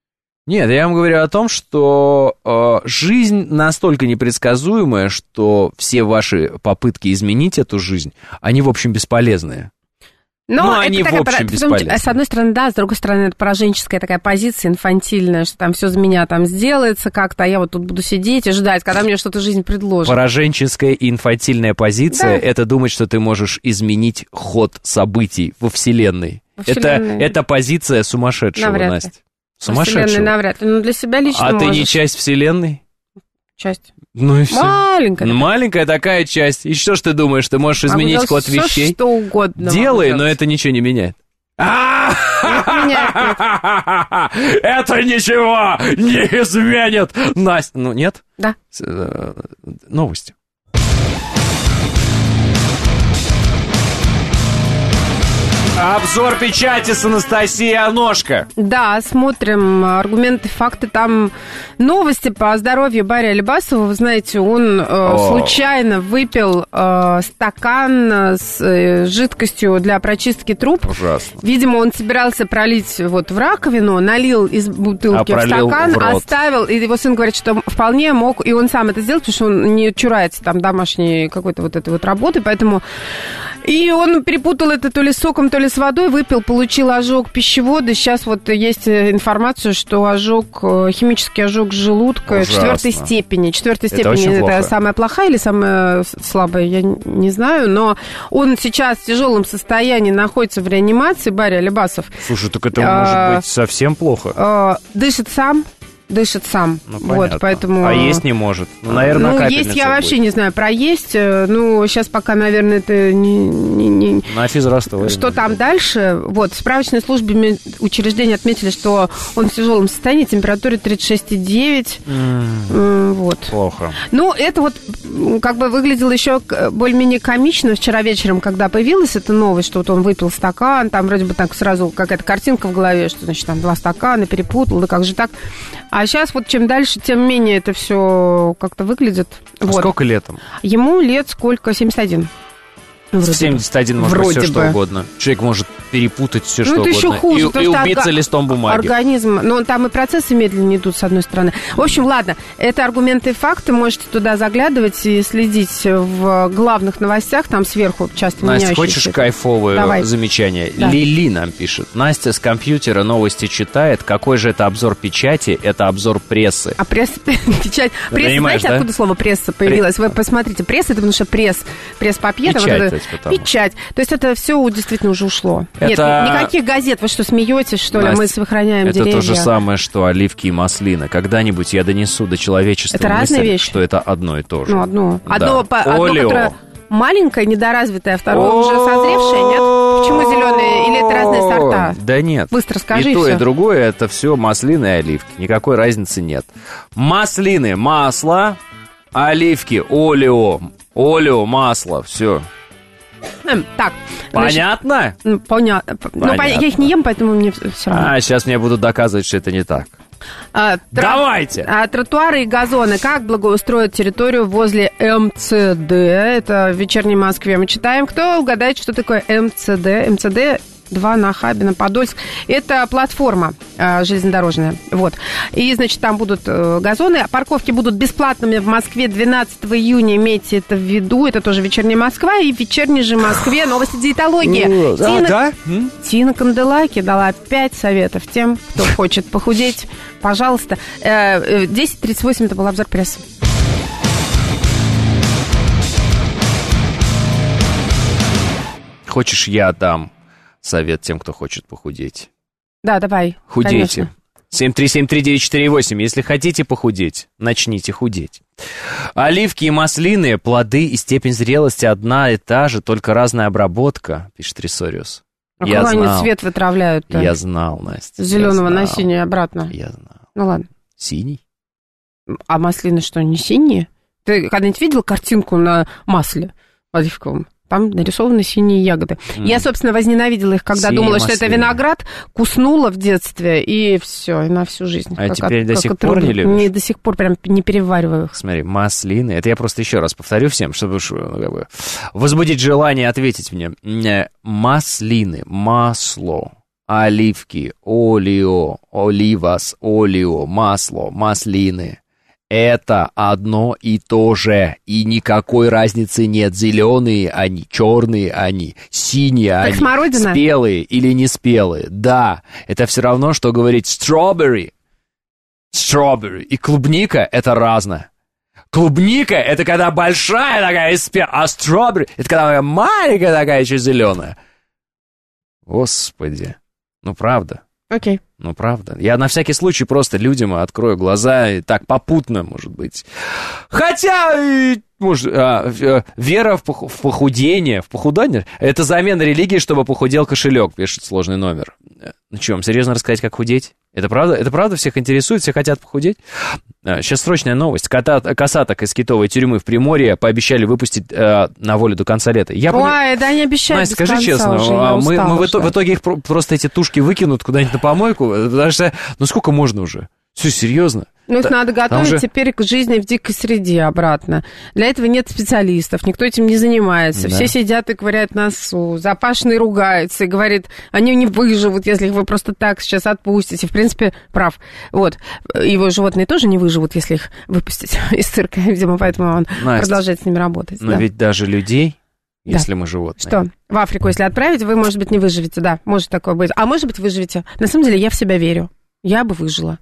Нет, я вам говорю о том, что э, жизнь настолько непредсказуемая, что все ваши попытки изменить эту жизнь, они, в общем, бесполезные. Но, Но это они, такая, в общем, потом, бесполезны. с одной стороны, да, с другой стороны, это пораженческая такая позиция, инфантильная, что там все за меня там сделается как-то, а я вот тут буду сидеть и ждать, когда мне что-то жизнь предложит. Пораженческая и инфантильная позиция Да. — это думать, что ты можешь изменить ход событий во Вселенной. Во Это, Вселенной. это позиция сумасшедшего, Навряд ли. Настя. Во Сумасшедшего. Вселенной навряд ли. Ну, для себя лично А можешь. ты не часть Вселенной? Часть. Ну и все. Маленькая. Ну, маленькая такая часть. И что ж ты думаешь, ты можешь Могу изменить делать ход всё, вещей? что угодно. Делай, могу но делать. это ничего не меняет. Это меняет. Это ничего не изменит, Настя. Ну, нет? Да. С- э, Новости. Обзор печати с Анастасией Аношко. Да, смотрим аргументы, факты. Там новости по здоровью Барри Алибасова. Вы знаете, он э, О. случайно выпил э, стакан с э, жидкостью для прочистки труб. Ужасно. Видимо, он собирался пролить вот в раковину, налил из бутылки А в пролил стакан, в рот. оставил. И его сын говорит, что вполне мог, и он сам это сделал, потому что он не чурается там домашней какой-то вот этой вот работы, поэтому... И он перепутал это то ли с соком, то ли с водой, выпил, получил ожог пищевода. Сейчас вот есть информация, что ожог, химический ожог желудка Ужасно. четвертой степени. Четвертой Это степени очень это плохо. самая плохая или самая слабая, я не знаю. Но он сейчас в тяжелом состоянии находится в реанимации, Барри Алибасов. Слушай, так это А, может быть совсем плохо. Э, Дышит сам. Дышит сам. Ну, вот, понятно. поэтому... А есть не может. Ну, наверное, Ну, капельница есть я будет. вообще не знаю про есть. э, Ну, сейчас пока, наверное, это не... не- не- На физрастовой. Что там дальше? Вот, в справочной службе ми- учреждения отметили, что он в тяжелом состоянии, температура тридцать шесть и девять. М, Вот. Плохо. Ну, это вот м, как бы выглядело еще к- более-менее комично вчера вечером, когда появилась эта новость, что вот он выпил стакан, там вроде бы так сразу какая-то картинка в голове, что, значит, там два стакана, перепутал, да как же так. А сейчас вот чем дальше, тем менее это все как-то выглядит. А Вот. сколько летом? Ему лет сколько? семьдесят один. Вроде бы. семьдесят один может Вроде быть все, бы. что угодно. Человек может перепутать все, Ну, что это угодно. еще хуже, и, потому и что убиться орга- листом бумаги. Организм, ну, там и процессы медленно идут, с одной стороны. В общем, ладно, это аргументы и факты, можете туда заглядывать и следить в главных новостях, там сверху часто Настя, меняющиеся. хочешь кайфовое Давай. замечание? Да. Лили нам пишет. Настя с компьютера новости читает. Какой же это обзор печати? Это обзор прессы. А пресса, печать, Ты пресса, понимаешь, знаете, да? откуда слово пресса появилось? Вы посмотрите, пресса, это потому что пресс, пресс-папье. Печать, вот это- то есть, потому. печать. То есть это все действительно уже ушло. Нет, Это- никаких газет. Вы что, смеетесь, что ли? Настя, Мы сохраняем это деревья. то же самое, что оливки и маслины. Когда-нибудь я донесу до человечества Это разные мысль, вещи? что это одно и то же. Ну, одно. Да. Одно, по- одно Олео. которое маленькое, недоразвитое, а второе уже созревшее, нет? Почему зеленые? Или это разные сорта? Да нет. Быстро скажи, И и то, всё. и другое, это все маслины и оливки. Никакой разницы нет. Маслины, масло, оливки, олео. Олео, масло, все. Эм, Так. значит, Понятно? ну, Понятно. Ну, Понятно. я их не ем, поэтому мне все равно. А, сейчас мне будут доказывать, что это не так. А, тро- Давайте! а, тротуары и газоны. Как благоустроить территорию возле эм цэ дэ? Это в вечерней Москве мы читаем. Кто угадает, что такое эм цэ дэ? эм цэ дэ два Нахабино, Подольск. Это платформа э, железнодорожная. Вот. И, значит, там будут э, газоны. Парковки будут бесплатными в Москве двенадцатого июня. Имейте это в виду. Это тоже вечерняя Москва. И в вечерней же Москве новости диетологии. Да, Тина, да? Тина Канделаки дала пять советов тем, кто хочет похудеть. Пожалуйста. Э, э, десять тридцать восемь это был обзор прессы. Хочешь, я дам совет тем, кто хочет похудеть? Да, давай. Худейте. Конечно. семь три семь три девять четыре восемь. Если хотите похудеть, начните худеть. Оливки и маслины, плоды и степень зрелости одна и та же, только разная обработка, пишет Рисориус. А Я куда они знал. цвет вытравляют-то? Я знал, Настя. С зеленого я на знал. синий обратно. Я знал. Ну ладно. Синий? А маслины что, не синие? Ты когда-нибудь видел картинку на масле оливковом? Там нарисованы синие ягоды. Mm. Я, собственно, возненавидела их, когда Синие думала, что это маслины. виноград, куснула в детстве, и все, и на всю жизнь. А Как теперь от- до как сих от пор трубы. не любишь? Не, до сих пор прям не перевариваю их. Смотри, маслины. Это я просто еще раз повторю всем, чтобы уж, ну, как бы возбудить желание ответить мне. Э, Маслины, масло. оливки, олио, оливас, олио, масло, маслины. Это одно и то же, и никакой разницы нет. Зеленые они, черные они, синие как они, смородина? Спелые или не спелые. Да, это все равно, что говорить strawberry. Strawberry. И клубника — это разное. Клубника — это когда большая такая спелая, а strawberry — это когда маленькая такая еще зеленая. Господи, ну правда. Окей. Okay. Ну, правда. Я на всякий случай просто людям открою глаза, и так попутно, может быть. Хотя, может, а, вера в похудение, в похудание, это замена религии, чтобы похудел кошелек, пишет сложный номер. Ну что, вам серьезно рассказать, как худеть? Это правда? Это правда всех интересует? Все хотят похудеть? Сейчас срочная новость. Кота, косаток из китовой тюрьмы в Приморье пообещали выпустить э, на волю до конца лета. Я Ой, помню... да они обещают. Настя, скажи честно, уже, мы, мы в, итоге, в итоге их просто эти тушки выкинут куда-нибудь на помойку, потому что, ну сколько можно уже? Все, серьезно? Ну, их Та, надо готовить же... теперь к жизни в дикой среде обратно. Для этого нет специалистов, никто этим не занимается. Да. Все сидят и ковыряют носу. Запашный ругается и говорит, они не выживут, если их вы просто так сейчас отпустите. В принципе, прав. Вот. Его животные тоже не выживут, если их выпустить из цирка. Видимо, поэтому он Настя, продолжает с ними работать. Но да. ведь даже людей, если да. мы животные. Что? В Африку, если отправить, вы, может быть, не выживете. Да, может такое быть. А может быть, выживете. На самом деле, я в себя верю. Я бы выжила.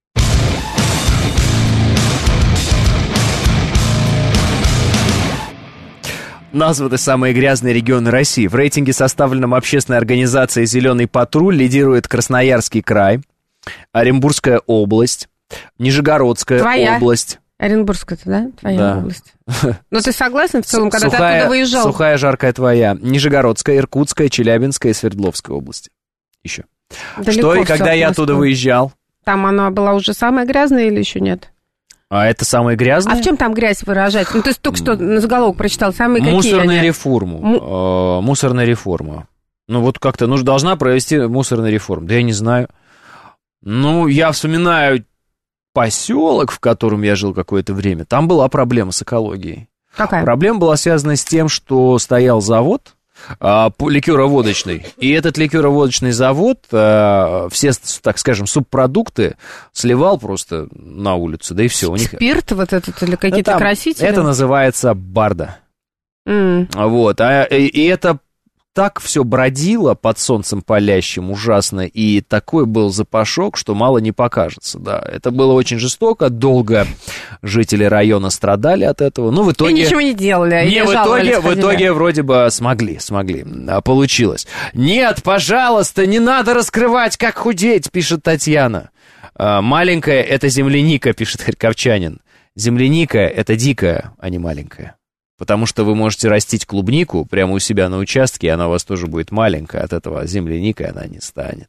Названы самые грязные регионы России. В рейтинге, составленном общественной организацией «Зеленый патруль», лидирует Красноярский край, Оренбургская область, Нижегородская Твоя. область. Оренбургская-то, да? Твоя да. область. Но ты согласен в целом, когда сухая, ты оттуда выезжал? Сухая, жаркая твоя. Нижегородская, Иркутская, Челябинская и Свердловская области. Еще. Далеко Что и когда я оттуда выезжал? Там она была уже самая грязная или еще нет? А это самое грязное? А в чем там грязь выражать? Ну, ты только что на заголовок прочитал. Самые какие Мусорная они? реформа. Му... Э, мусорная реформа. Ну, вот как-то, ну, должна провести мусорную реформу. Да я не знаю. Ну, я вспоминаю поселок, в котором я жил какое-то время. Там была проблема с экологией. Какая? Проблема была связана с тем, что стоял завод а, ликероводочный. И этот ликероводочный завод а, все, так скажем, субпродукты сливал просто на улицу, да и все. У них... Спирт вот этот или какие-то это, красители? Это называется барда. Mm. Вот, а, и, и это так все бродило под солнцем палящим ужасно, и такой был запашок, что мало не покажется, да. Это было очень жестоко, долго жители района страдали от этого, ну, в итоге... И ничего не делали, не, в итоге, в итоге вроде бы смогли, смогли, а, получилось. Нет, пожалуйста, не надо раскрывать, как худеть, пишет Татьяна. А, маленькая — это земляника, пишет харьковчанин. Земляника — это дикая, а не маленькая. Потому что вы можете растить клубнику прямо у себя на участке, и она у вас тоже будет маленькая, от этого земляникой она не станет.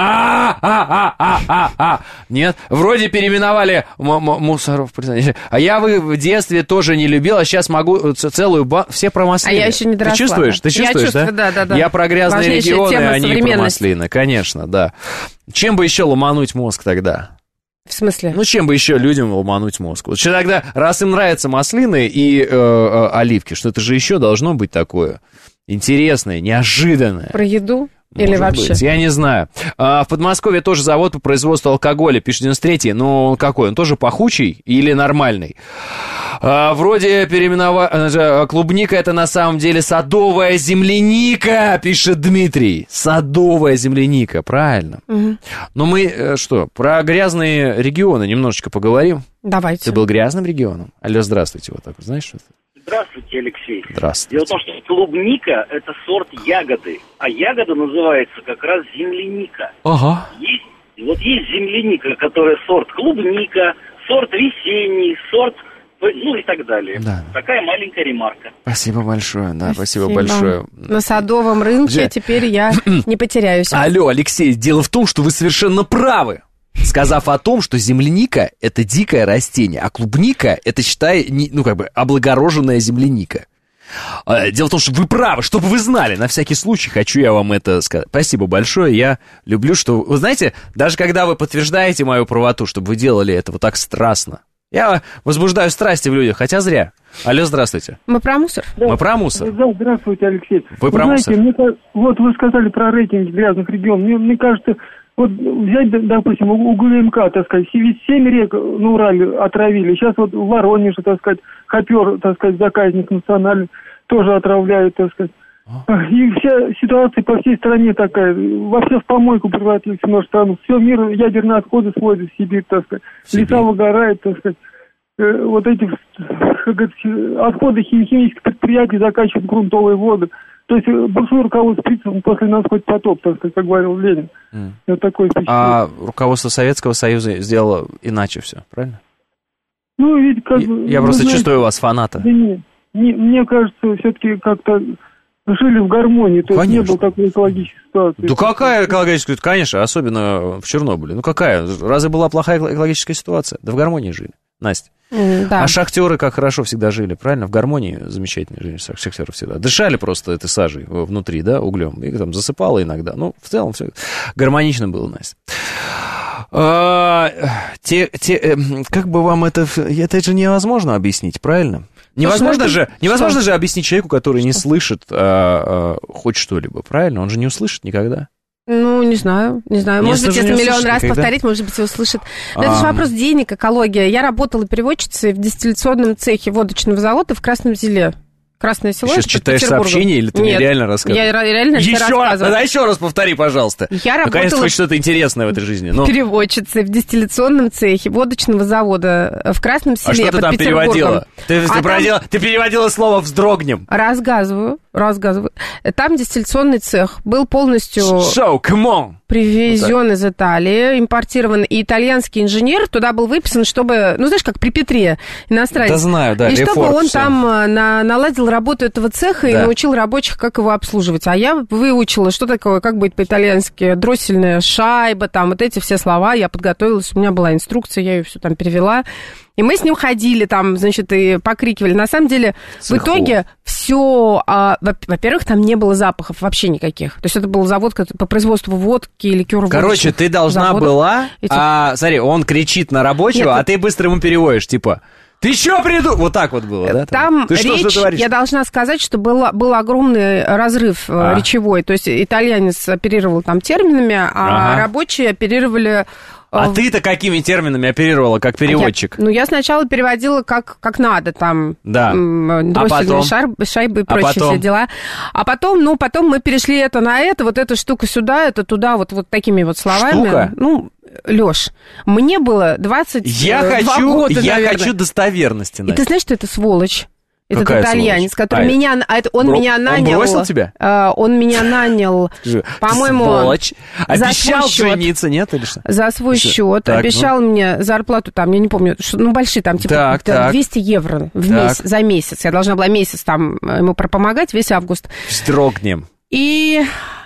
А-а-а-а-а-а! Нет, вроде переименовали мусоров. А я вы в детстве тоже не любил, а сейчас могу целую банку... Все про маслины. А я еще не доросла. Ты чувствуешь? Ты чувствуешь, да? Да, да, да. Я про грязные регионы, а не про маслины. Конечно, да. Чем бы еще ломануть мозг тогда? В смысле? Ну, чем бы еще людям ломануть мозг? Вот что тогда, раз им нравятся маслины и э, э, оливки, что-то же еще должно быть такое интересное, неожиданное. Про еду? Или Может вообще? Быть, я не знаю. А, в Подмосковье тоже завод по производству алкоголя, пишет девяносто третий. Ну, какой? Он тоже пахучий или нормальный? А, вроде переименовали... Клубника — это на самом деле садовая земляника, пишет Дмитрий. Садовая земляника, правильно. Угу. Но мы что, про грязные регионы немножечко поговорим? Давайте. Ты был грязным регионом? Алло, здравствуйте, вот так вот, знаешь, что это? Здравствуйте, Алексей. Здравствуйте. Дело в том, что клубника – это сорт ягоды, а ягода называется как раз земляника. Ага. Есть, вот есть земляника, которая сорт клубника, сорт весенний, сорт, ну и так далее. Да. Такая маленькая ремарка. Спасибо большое, да, спасибо, спасибо большое. На Садовом рынке Же... теперь я не потеряюсь. Алло, Алексей, дело в том, что вы совершенно правы, сказав о том, что земляника — это дикое растение, а клубника — это, считай, не, ну, как бы, облагороженная земляника. Дело в том, что вы правы, чтобы вы знали, на всякий случай хочу я вам это сказать. Спасибо большое, я люблю, что... Вы знаете, даже когда вы подтверждаете мою правоту, чтобы вы делали это вот так страстно, Я возбуждаю страсти в людях, хотя зря. Алло, здравствуйте. Мы про мусор? Да. Мы про мусор. Да, здравствуйте, Алексей. Вы про знаете, мусор? Мне, вот вы сказали про рейтинг грязных регионов. Мне, мне кажется, вот взять, допустим, УГМК, так сказать, семь рек на Урале отравили. Сейчас вот в Воронеже, так сказать, Хопер, так сказать, заказник национальный, тоже отравляют, так сказать. И вся ситуация по всей стране такая. Вообще в помойку превратилась в нашу страну. Все, мир ядерные отходы сводят в Сибирь, так сказать. Леса выгорают, так сказать. Вот эти, как говорится, отходы химических предприятий закачивают грунтовые воды. То есть большое руководство принципом после нас хоть потоп, так сказать, как говорил Ленин. Mm. Вот такое впечатление. А руководство Советского Союза сделало иначе все, правильно? Ну, ведь как бы... Я просто знаете, чувствую у вас фаната. Да не, не, мне кажется, все-таки как-то... жили в гармонии, то есть не было такой экологической ситуации. Да какая экологическая ситуация? Конечно, особенно в Чернобыле. Ну какая? Разве была плохая экологическая ситуация? Да в гармонии жили, Настя. Mm, да. А шахтеры как хорошо всегда жили, правильно? В гармонии замечательно жили шахтеры всегда. Дышали просто этой сажей внутри, да, углем. И там засыпало иногда. Ну, в целом все гармонично было, Настя. А, те, те, как бы вам это... Это же невозможно объяснить, правильно? Невозможно, же, невозможно же объяснить человеку, который не слышит а, а, хоть что-либо, правильно? Он же не услышит никогда. Ну, не знаю, не знаю. Мне может быть, если миллион раз никогда. повторить, может быть, и услышит. Но а... это же вопрос денег, экология. Я работала переводчицей в дистилляционном цехе водочного завода в Красном Селе. Красное село. Сейчас читаешь сообщение или ты Нет, мне реально рассказываешь? Я реально еще рассказываю. Раз, еще раз повтори, пожалуйста. Я Наконец-то работала хоть что-то интересное в этой жизни. Но... переводчицей в дистилляционном цехе водочного завода в Красном Селе. А что ты там переводила? Ты, а ты, там... ты переводила слово «вздрогнем». Рассказываю, рассказываю. Там дистилляционный цех был полностью... Show, come on! Привезен вот из Италии, импортирован, и итальянский инженер туда был выписан, чтобы, ну, знаешь, как при Петре, иностранец. Да знаю, да, и рефорд, чтобы он все. там на, наладил работу этого цеха да. и научил рабочих, как его обслуживать. А я выучила, что такое, как будет по-итальянски, дроссельная шайба, там, вот эти все слова, я подготовилась, у меня была инструкция, я ее все там перевела. И мы с ним ходили там, значит, и покрикивали. На самом деле, Цеху. в итоге все... А, во-первых, там не было запахов вообще никаких. То есть это был завод по производству водки, ликеров. Короче, ты должна заводов. была... Эти... А, смотри, он кричит на рабочего, Нет, а ты быстро ему переводишь, типа... Ты что приду? Вот так вот было, да? Там ты речь, что, что я должна сказать, что был, был огромный разрыв а. речевой. То есть итальянец оперировал там терминами, а ага. рабочие оперировали... А в... ты-то какими терминами оперировала, как переводчик? Я, ну, я сначала переводила как, как надо, там, да. дроссельные а шайбы и прочие а все дела. А потом, ну, потом мы перешли это на это, вот эту штуку сюда, это туда, вот, вот такими вот словами. Штука? Ну, Лёш, мне было двадцать два я хочу, года, я наверное. хочу достоверности. И ты знаешь, что это сволочь? Этот Какая итальянец, сволочь? который а меня... Он бро... меня нанял... Он бросил тебя? Uh, он меня нанял, по-моему... Сволочь. Обещал свой жениться, нет? Или что? За свой что? счет. Так, обещал ну... мне зарплату там, я не помню, что, ну, большие там, типа так, так. двести евро в месяц, за месяц. Я должна была месяц там ему пропомогать, весь август. Вздрогнем. И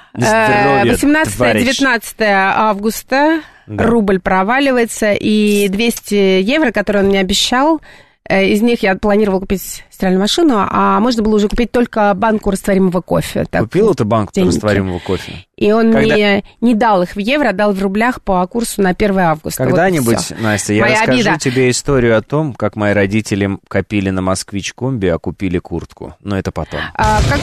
восемнадцатое-девятнадцатое августа да. рубль проваливается, и двести евро, которые он мне обещал, из них я планировала купить стиральную машину, а можно было уже купить только банку растворимого кофе. Так, купила ты банку деньги. растворимого кофе? И он Когда... мне не дал их в евро, а дал в рублях по курсу на первое августа. Когда-нибудь, вот Настя, я Моя расскажу обида. тебе историю о том, как мои родители копили на москвич-комби, а купили куртку. Но это потом. А, как...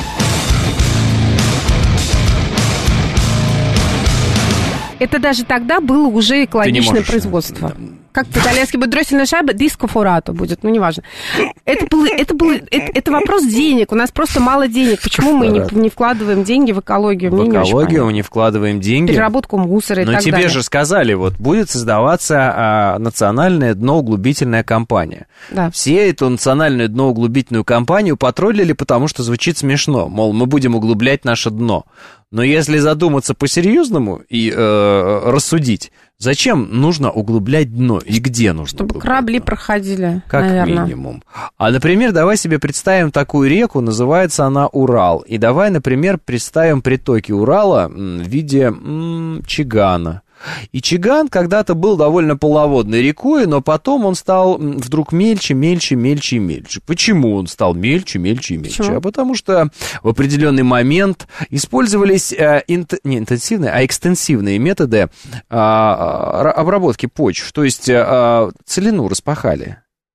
Это даже тогда было уже экологичное производство. Как по-итальянски будет дроссельная шайба, диско форато будет, ну, неважно. Это, было, это, было, это, это вопрос денег, у нас просто мало денег. Почему мы не, не вкладываем деньги в экологию? Мне в экологию мы не вкладываем деньги. Переработку мусора и Но так тебе далее. же сказали, вот, будет создаваться а, национальная дноуглубительная компания. Да. Все эту национальную дноуглубительную компанию потроллили, потому что звучит смешно. Мол, мы будем углублять наше дно. Но если задуматься по-серьезному и э, рассудить, зачем нужно углублять дно и где нужно Чтобы углублять корабли дно? проходили, Как наверное. минимум. А, например, давай себе представим такую реку, называется она Урал. И давай, например, представим притоки Урала в виде м, Чигана. И Чиган когда-то был довольно полноводной рекой, но потом он стал вдруг мельче, мельче, мельче и мельче. Почему он стал мельче, мельче и мельче? Почему? А потому что в определенный момент использовались э, инт... не интенсивные, а экстенсивные методы э, обработки почв. То есть э, целину распахали.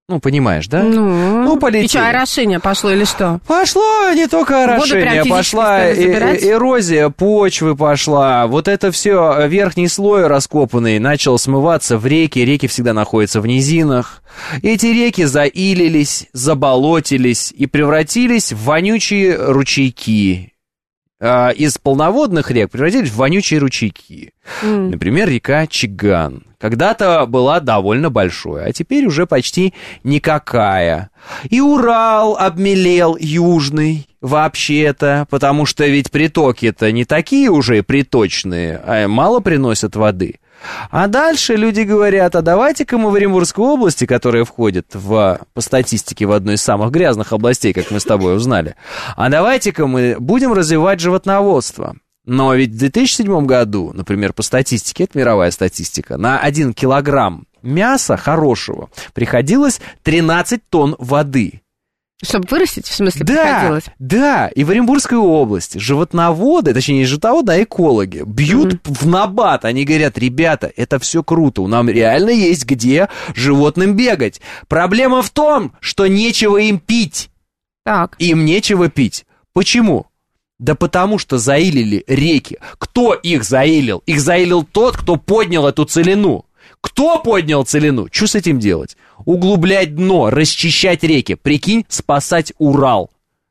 Ну, понимаешь, да? Ну, ну полетели. И что, орошение пошло или что? Пошло не только орошение, пошла э- эрозия почвы пошла. Вот это все, верхний слой раскопанный начал смываться в реки. Реки всегда находятся в низинах. Эти реки заилились, заболотились и превратились в вонючие ручейки. Из полноводных рек превратились в вонючие ручейки. Mm. Например, река Чиган. Когда-то была довольно большой, а теперь уже почти никакая. И Урал обмелел южный вообще-то, потому что ведь притоки-то не такие уже приточные, а мало приносят воды. А дальше люди говорят, а давайте-ка мы в Оренбургской области, которая входит в, по статистике в одну из самых грязных областей, как мы с тобой узнали, а давайте-ка мы будем развивать животноводство. Но ведь в две тысячи седьмом году, например, по статистике, это мировая статистика, на один килограмм мяса хорошего приходилось тринадцать тонн воды. Чтобы вырастить, в смысле, да, приходилось? Да, и в Оренбургской области животноводы, точнее не животноводы, а экологи, бьют mm-hmm. в набат. Они говорят, ребята, это все круто, у нас реально есть где животным бегать. Проблема в том, что нечего им пить. Так. Им нечего пить. Почему? Да потому что заилили реки. Кто их заилил? Их заилил тот, кто поднял эту целину. Кто поднял целину? Что с этим делать? Углублять дно, расчищать реки. Прикинь, спасать Урал.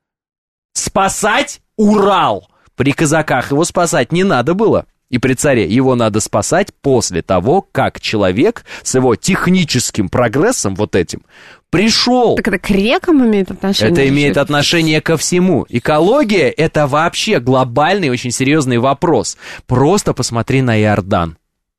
Спасать Урал! При казаках его спасать не надо было. И при царе его надо спасать после того, как человек с его техническим прогрессом вот этим пришел. Так это к рекам имеет отношение? Это имеет отношение ко всему. Экология — это вообще глобальный, очень серьезный вопрос. Просто посмотри на Иордан.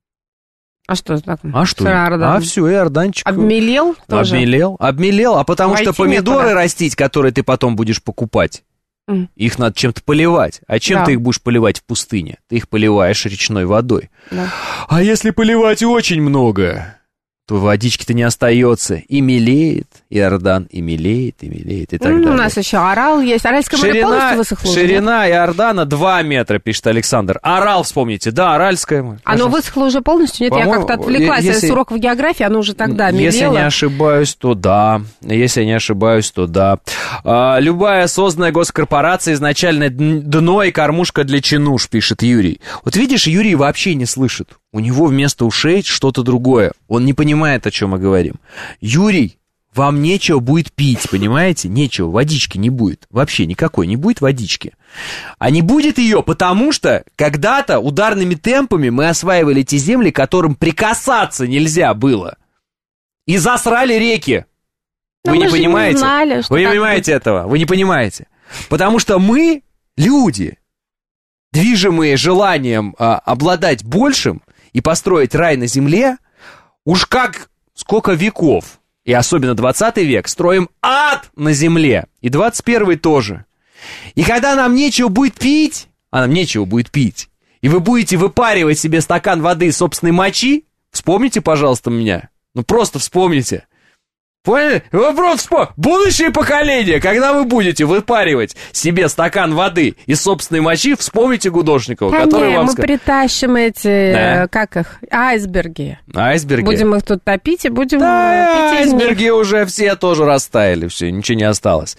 А что так? А что? А все, Иорданчик. Обмелел тоже? Обмелел, обмелел. А потому Войти что помидоры некуда. растить, которые ты потом будешь покупать, mm. их надо чем-то поливать. А чем да. ты их будешь поливать в пустыне? Ты их поливаешь речной водой. Да. А если поливать очень много, то водички-то не остается. И мелеет Иордан, и мелеет, и мелеет, и так ну, далее. У нас еще Орал есть. Аральское море полностью высохло? Ширина Иордана два метра, пишет Александр. Орал, вспомните. Да, Аральское море. Оно высохло уже полностью? Нет, По-моему, я как-то отвлеклась если... с уроков географии, оно уже тогда мелело. Если не ошибаюсь, то да. Если не ошибаюсь, то да. А, любая созданная госкорпорация изначально дно и кормушка для чинуш, пишет Юрий. Вот видишь, Юрий вообще не слышит. У него вместо ушей что-то другое. Он не понимает, о чем мы говорим. Юрий, вам нечего будет пить, понимаете? Нечего, водички не будет. Вообще никакой не будет водички. А не будет ее, потому что когда-то ударными темпами мы осваивали те земли, которым прикасаться нельзя было. И засрали реки. Но Вы мы не же понимаете? Не знали, что Вы не так понимаете будет. этого? Вы не понимаете. Потому что мы, люди, движимые желанием а, обладать большим и построить рай на земле, уж как сколько веков, и особенно двадцатый век, строим ад на земле, и двадцать первый тоже. И когда нам нечего будет пить, а нам нечего будет пить, и вы будете выпаривать себе стакан воды из собственной мочи, вспомните, пожалуйста, меня. Ну, просто вспомните. Поняли? Вопрос, вспом... Будущее поколение, когда вы будете выпаривать себе стакан воды из собственной мочи, вспомните Гудошникова, да который не, вам мы сказал. притащим эти, Да. как их, айсберги. Айсберги. Будем их тут топить и будем Да, пить из них. айсберги уже все тоже растаяли, все, ничего не осталось.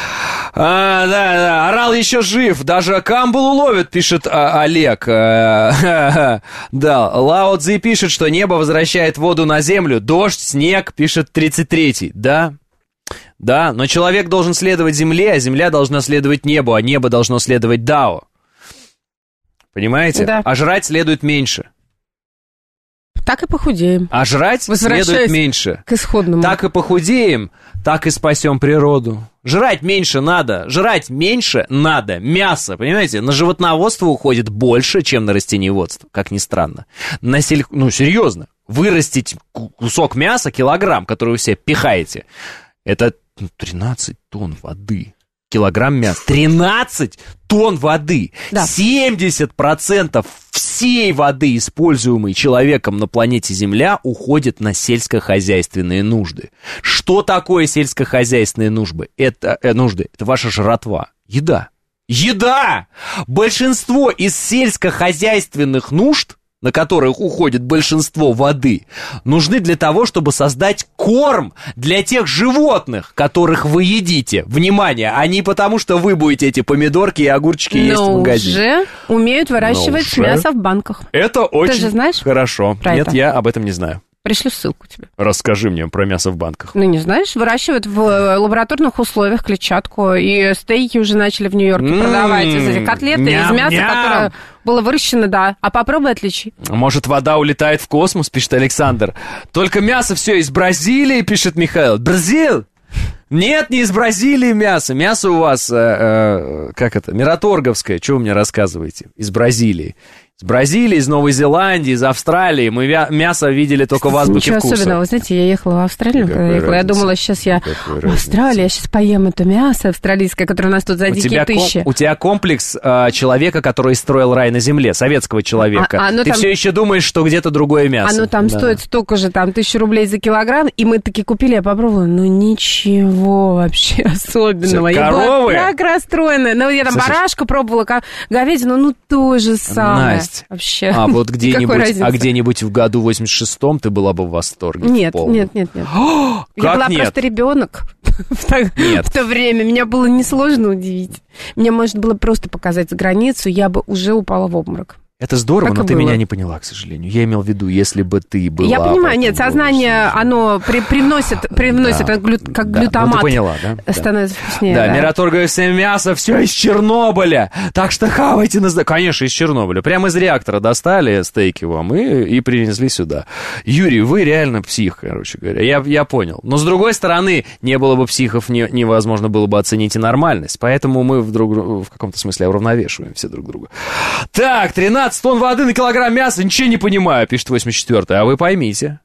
А, да, да, Орал еще жив, даже камбалу ловят, пишет а, Олег. А, да, Лао Цзи пишет, что небо возвращает воду на землю, дождь, снег, пишет тридцать третий. Да, да, но человек должен следовать земле, а земля должна следовать небу, а небо должно следовать Дао. Понимаете? Да. А жрать следует меньше. Так и похудеем. А жрать следует меньше. К исходному. Так и похудеем, так и спасем природу. Жрать меньше надо, жрать меньше надо. Мясо, понимаете, на животноводство уходит больше, чем на растениеводство, как ни странно. На сель... Ну, серьезно, вырастить кусок мяса, килограмм, который вы себе пихаете, это тринадцать тонн воды. Килограмм мяса. тринадцать тонн воды. Да. семьдесят процентов всей воды, используемой человеком на планете Земля, уходит на сельскохозяйственные нужды. Что такое сельскохозяйственные нужды? Это, э, нужды? Это ваша жратва. Еда. Еда! Большинство из сельскохозяйственных нужд на которых уходит большинство воды, нужны для того, чтобы создать корм для тех животных, которых вы едите. Внимание, а не потому, что вы будете эти помидорки и огурчики Но есть в магазине. уже умеют выращивать уже... мясо в банках. Это очень Ты же знаешь хорошо. про Нет, это? я об этом не знаю. Пришлю ссылку тебе. Расскажи мне про мясо в банках. Ну, не знаешь, выращивают в лабораторных условиях клетчатку, и стейки уже начали в Нью-Йорке М-м-м. продавать из этих котлеты, из мяса, Ням-ням. которое было выращено, да. А попробуй отличи. Может, вода улетает в космос, пишет Александр. Только мясо все из Бразилии, пишет Михаил. Бразил! Нет, не из Бразилии мясо. Мясо у вас, э, э, как это, мираторговское. Что вы мне рассказываете? Из Бразилии. Из Бразилии, из Новой Зеландии, из Австралии. Мы вя- мясо видели только в азбуке Ничего вкуса. особенного. Вы знаете, я ехала в Австралию, когда я ехала. Я думала, сейчас я в Австралии, я сейчас поем это мясо австралийское, которое у нас тут за У дикие тебя, ком- тысячи. у тебя комплекс э, человека, который строил рай на земле, советского человека. А- а, ну Ты там- все еще думаешь, что где-то другое мясо. Оно там Да. стоит столько же, там, тысячу рублей за килограмм, и мы таки купили, я попробовала, ну, ничего вообще особенного. Я была Коровы? так расстроена. Ну, я там Слушай, барашка пробовала, ко- говядину, ну, то же самое. Настя, Вообще. а вот Никакой где-нибудь, разницы. а где-нибудь в году восемьдесят шестом ты была бы в восторге? Нет, в полном. нет, нет, нет. О, Я как была нет? просто ребенок в, так- Нет. в то время. Меня было несложно удивить. Мне, может, было просто показать за границу, я бы уже упала в обморок. Это здорово, Так но и ты было. меня не поняла, к сожалению. Я имел в виду, если бы ты была... Я в понимаю, этом нет, сознание, оно при- привносит, привносит Да. это глю- как Да. глютамат. Ну, ты поняла, да? Да. Становится вкуснее. Да, да. мираторговое мясо, все из Чернобыля. Так что хавайте на... зда- Конечно, из Чернобыля. Прямо из реактора достали стейки вам и, и принесли сюда. Юрий, вы реально псих, короче говоря. Я, я понял. Но, с другой стороны, не было бы психов, не, невозможно было бы оценить и нормальность. Поэтому мы в, друг, в каком-то смысле уравновешиваем все друг друга. Так, тринадцать тонн воды на килограмм мяса. Ничего не понимаю, пишет восемьдесят четвёртый. А вы поймите.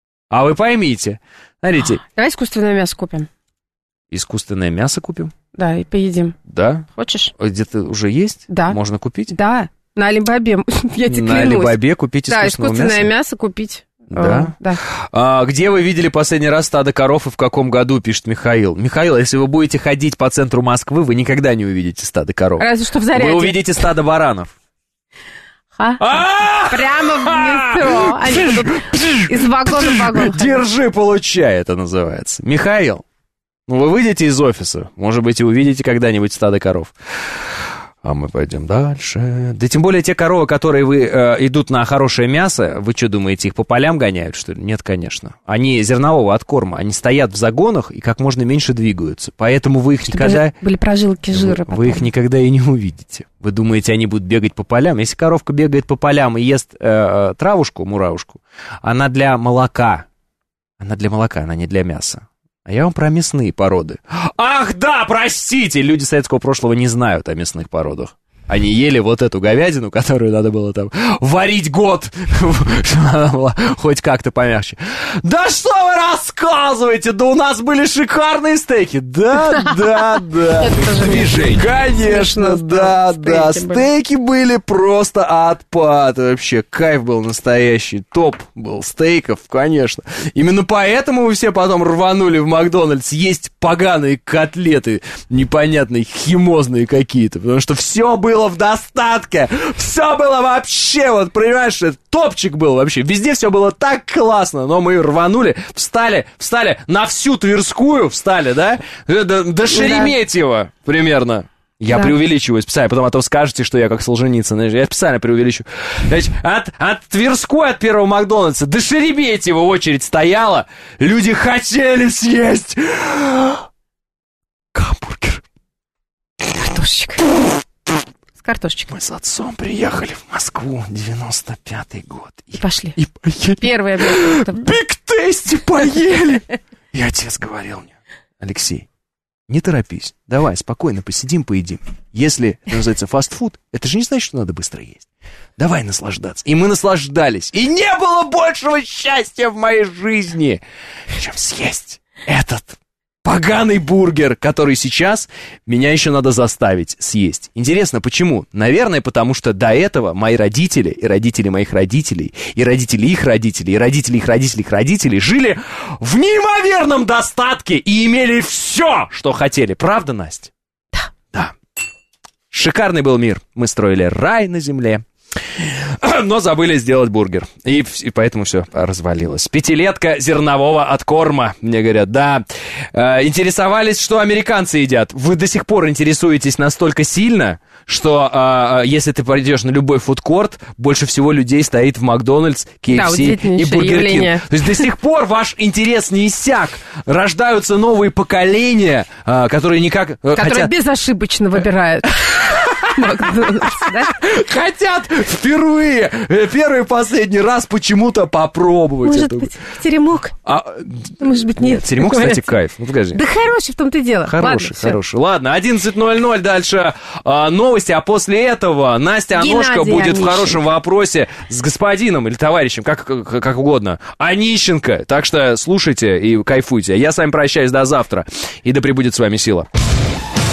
А вы поймите. Смотрите. Давай искусственное мясо купим. Искусственное мясо купим? Да, и поедим. Да? Хочешь? Где-то уже есть? Да. Можно купить? Да, на Алибабе, я тебе На клянусь. Алибабе купить Да, искусственное искусственное мясо? мясо купить. Да? Э, да. А, где вы видели последний раз стадо коров и в каком году, пишет Михаил. Михаил, если вы будете ходить по центру Москвы, вы никогда не увидите стадо коров. Разве что в Заряде. Вы увидите стадо баранов. Ха? Прямо в метро. Они будут из вагона в вагон ходить. Держи, получай, это называется. Михаил, ну вы выйдете из офиса, может быть, и увидите когда-нибудь стадо коров. А мы пойдем дальше. Да тем более те коровы, которые вы, э, идут на хорошее мясо, вы что думаете, их по полям гоняют, что ли? Нет, конечно. Они зернового откорма, они стоят в загонах и как можно меньше двигаются. Поэтому вы их Чтобы никогда... были прожилки жира. Вы их никогда и не увидите. Вы думаете, они будут бегать по полям? Если коровка бегает по полям и ест э, травушку, муравушку, она для молока. Она для молока, она не для мяса. А я вам про мясные породы. Ах, да, простите! Люди советского прошлого не знают о мясных породах. Они ели вот эту говядину, которую надо было там варить год, чтобы она была хоть как-то помягче. Да что вы рассказываете? Да у нас были шикарные стейки. Да, да, да. Движение. Конечно, да, да. Стейки были просто отпад вообще. Кайф был настоящий. Топ был стейков, конечно. Именно поэтому вы все потом рванули в Макдональдс есть поганые котлеты непонятные, химозные какие-то. Потому что все было в достатке. Все было вообще, вот, понимаешь, топчик был вообще. Везде все было так классно. Но мы рванули, встали, встали на всю Тверскую, встали, да? До, до Шереметьево примерно. Я да. преувеличиваю специально, потом а то скажете, что я как Солженицын. Я специально преувеличиваю. Значит, от, от Тверской, от первого Макдональдса до Шереметьево очередь стояла. Люди хотели съесть гамбургер. Картошечка. С картошечкой. Мы с отцом приехали в Москву, девяносто пятый год. И пошли. И поели. Первое блюдо. Биг Тейсти поели. И отец говорил мне: Алексей, не торопись, давай спокойно посидим, поедим. Если это называется фастфуд, это же не значит, что надо быстро есть. Давай наслаждаться. И мы наслаждались. И не было большего счастья в моей жизни, чем съесть этот поганый бургер, который сейчас меня еще надо заставить съесть. Интересно, почему? Наверное, потому что до этого мои родители, и родители моих родителей, и родители их родителей, и родители их родителей, их родителей жили в неимоверном достатке и имели все, что хотели. Правда, Настя? Да. Да. Шикарный был мир. Мы строили рай на земле. но забыли сделать бургер. И, и поэтому все развалилось. Пятилетка зернового откорма, мне говорят, да. Э, интересовались, что американцы едят. Вы до сих пор интересуетесь настолько сильно, что э, если ты пойдешь на любой фудкорт, больше всего людей стоит в Макдональдс, кей эф си да, и Бургер Кинг. То есть до сих пор ваш интерес не иссяк. Рождаются новые поколения, э, которые никак... Э, которые хотят... безошибочно выбирают Макдональдс, да? Хотят впервые, первый и последний раз почему-то попробовать. Может эту... быть, теремок? А... Может быть, нет. Теремок, кстати, кайф. Ну, покажи. Да хороший в том-то и дело. Хороший, Ладно, хороший. Ладно, одиннадцать ноль ноль дальше а, новости, а после этого Настя Аношка Геннадий будет Онищенко. в хорошем вопросе с господином или товарищем, как, как, как угодно, Онищенко. Так что слушайте и кайфуйте. Я с вами прощаюсь до завтра. И да пребудет с вами сила.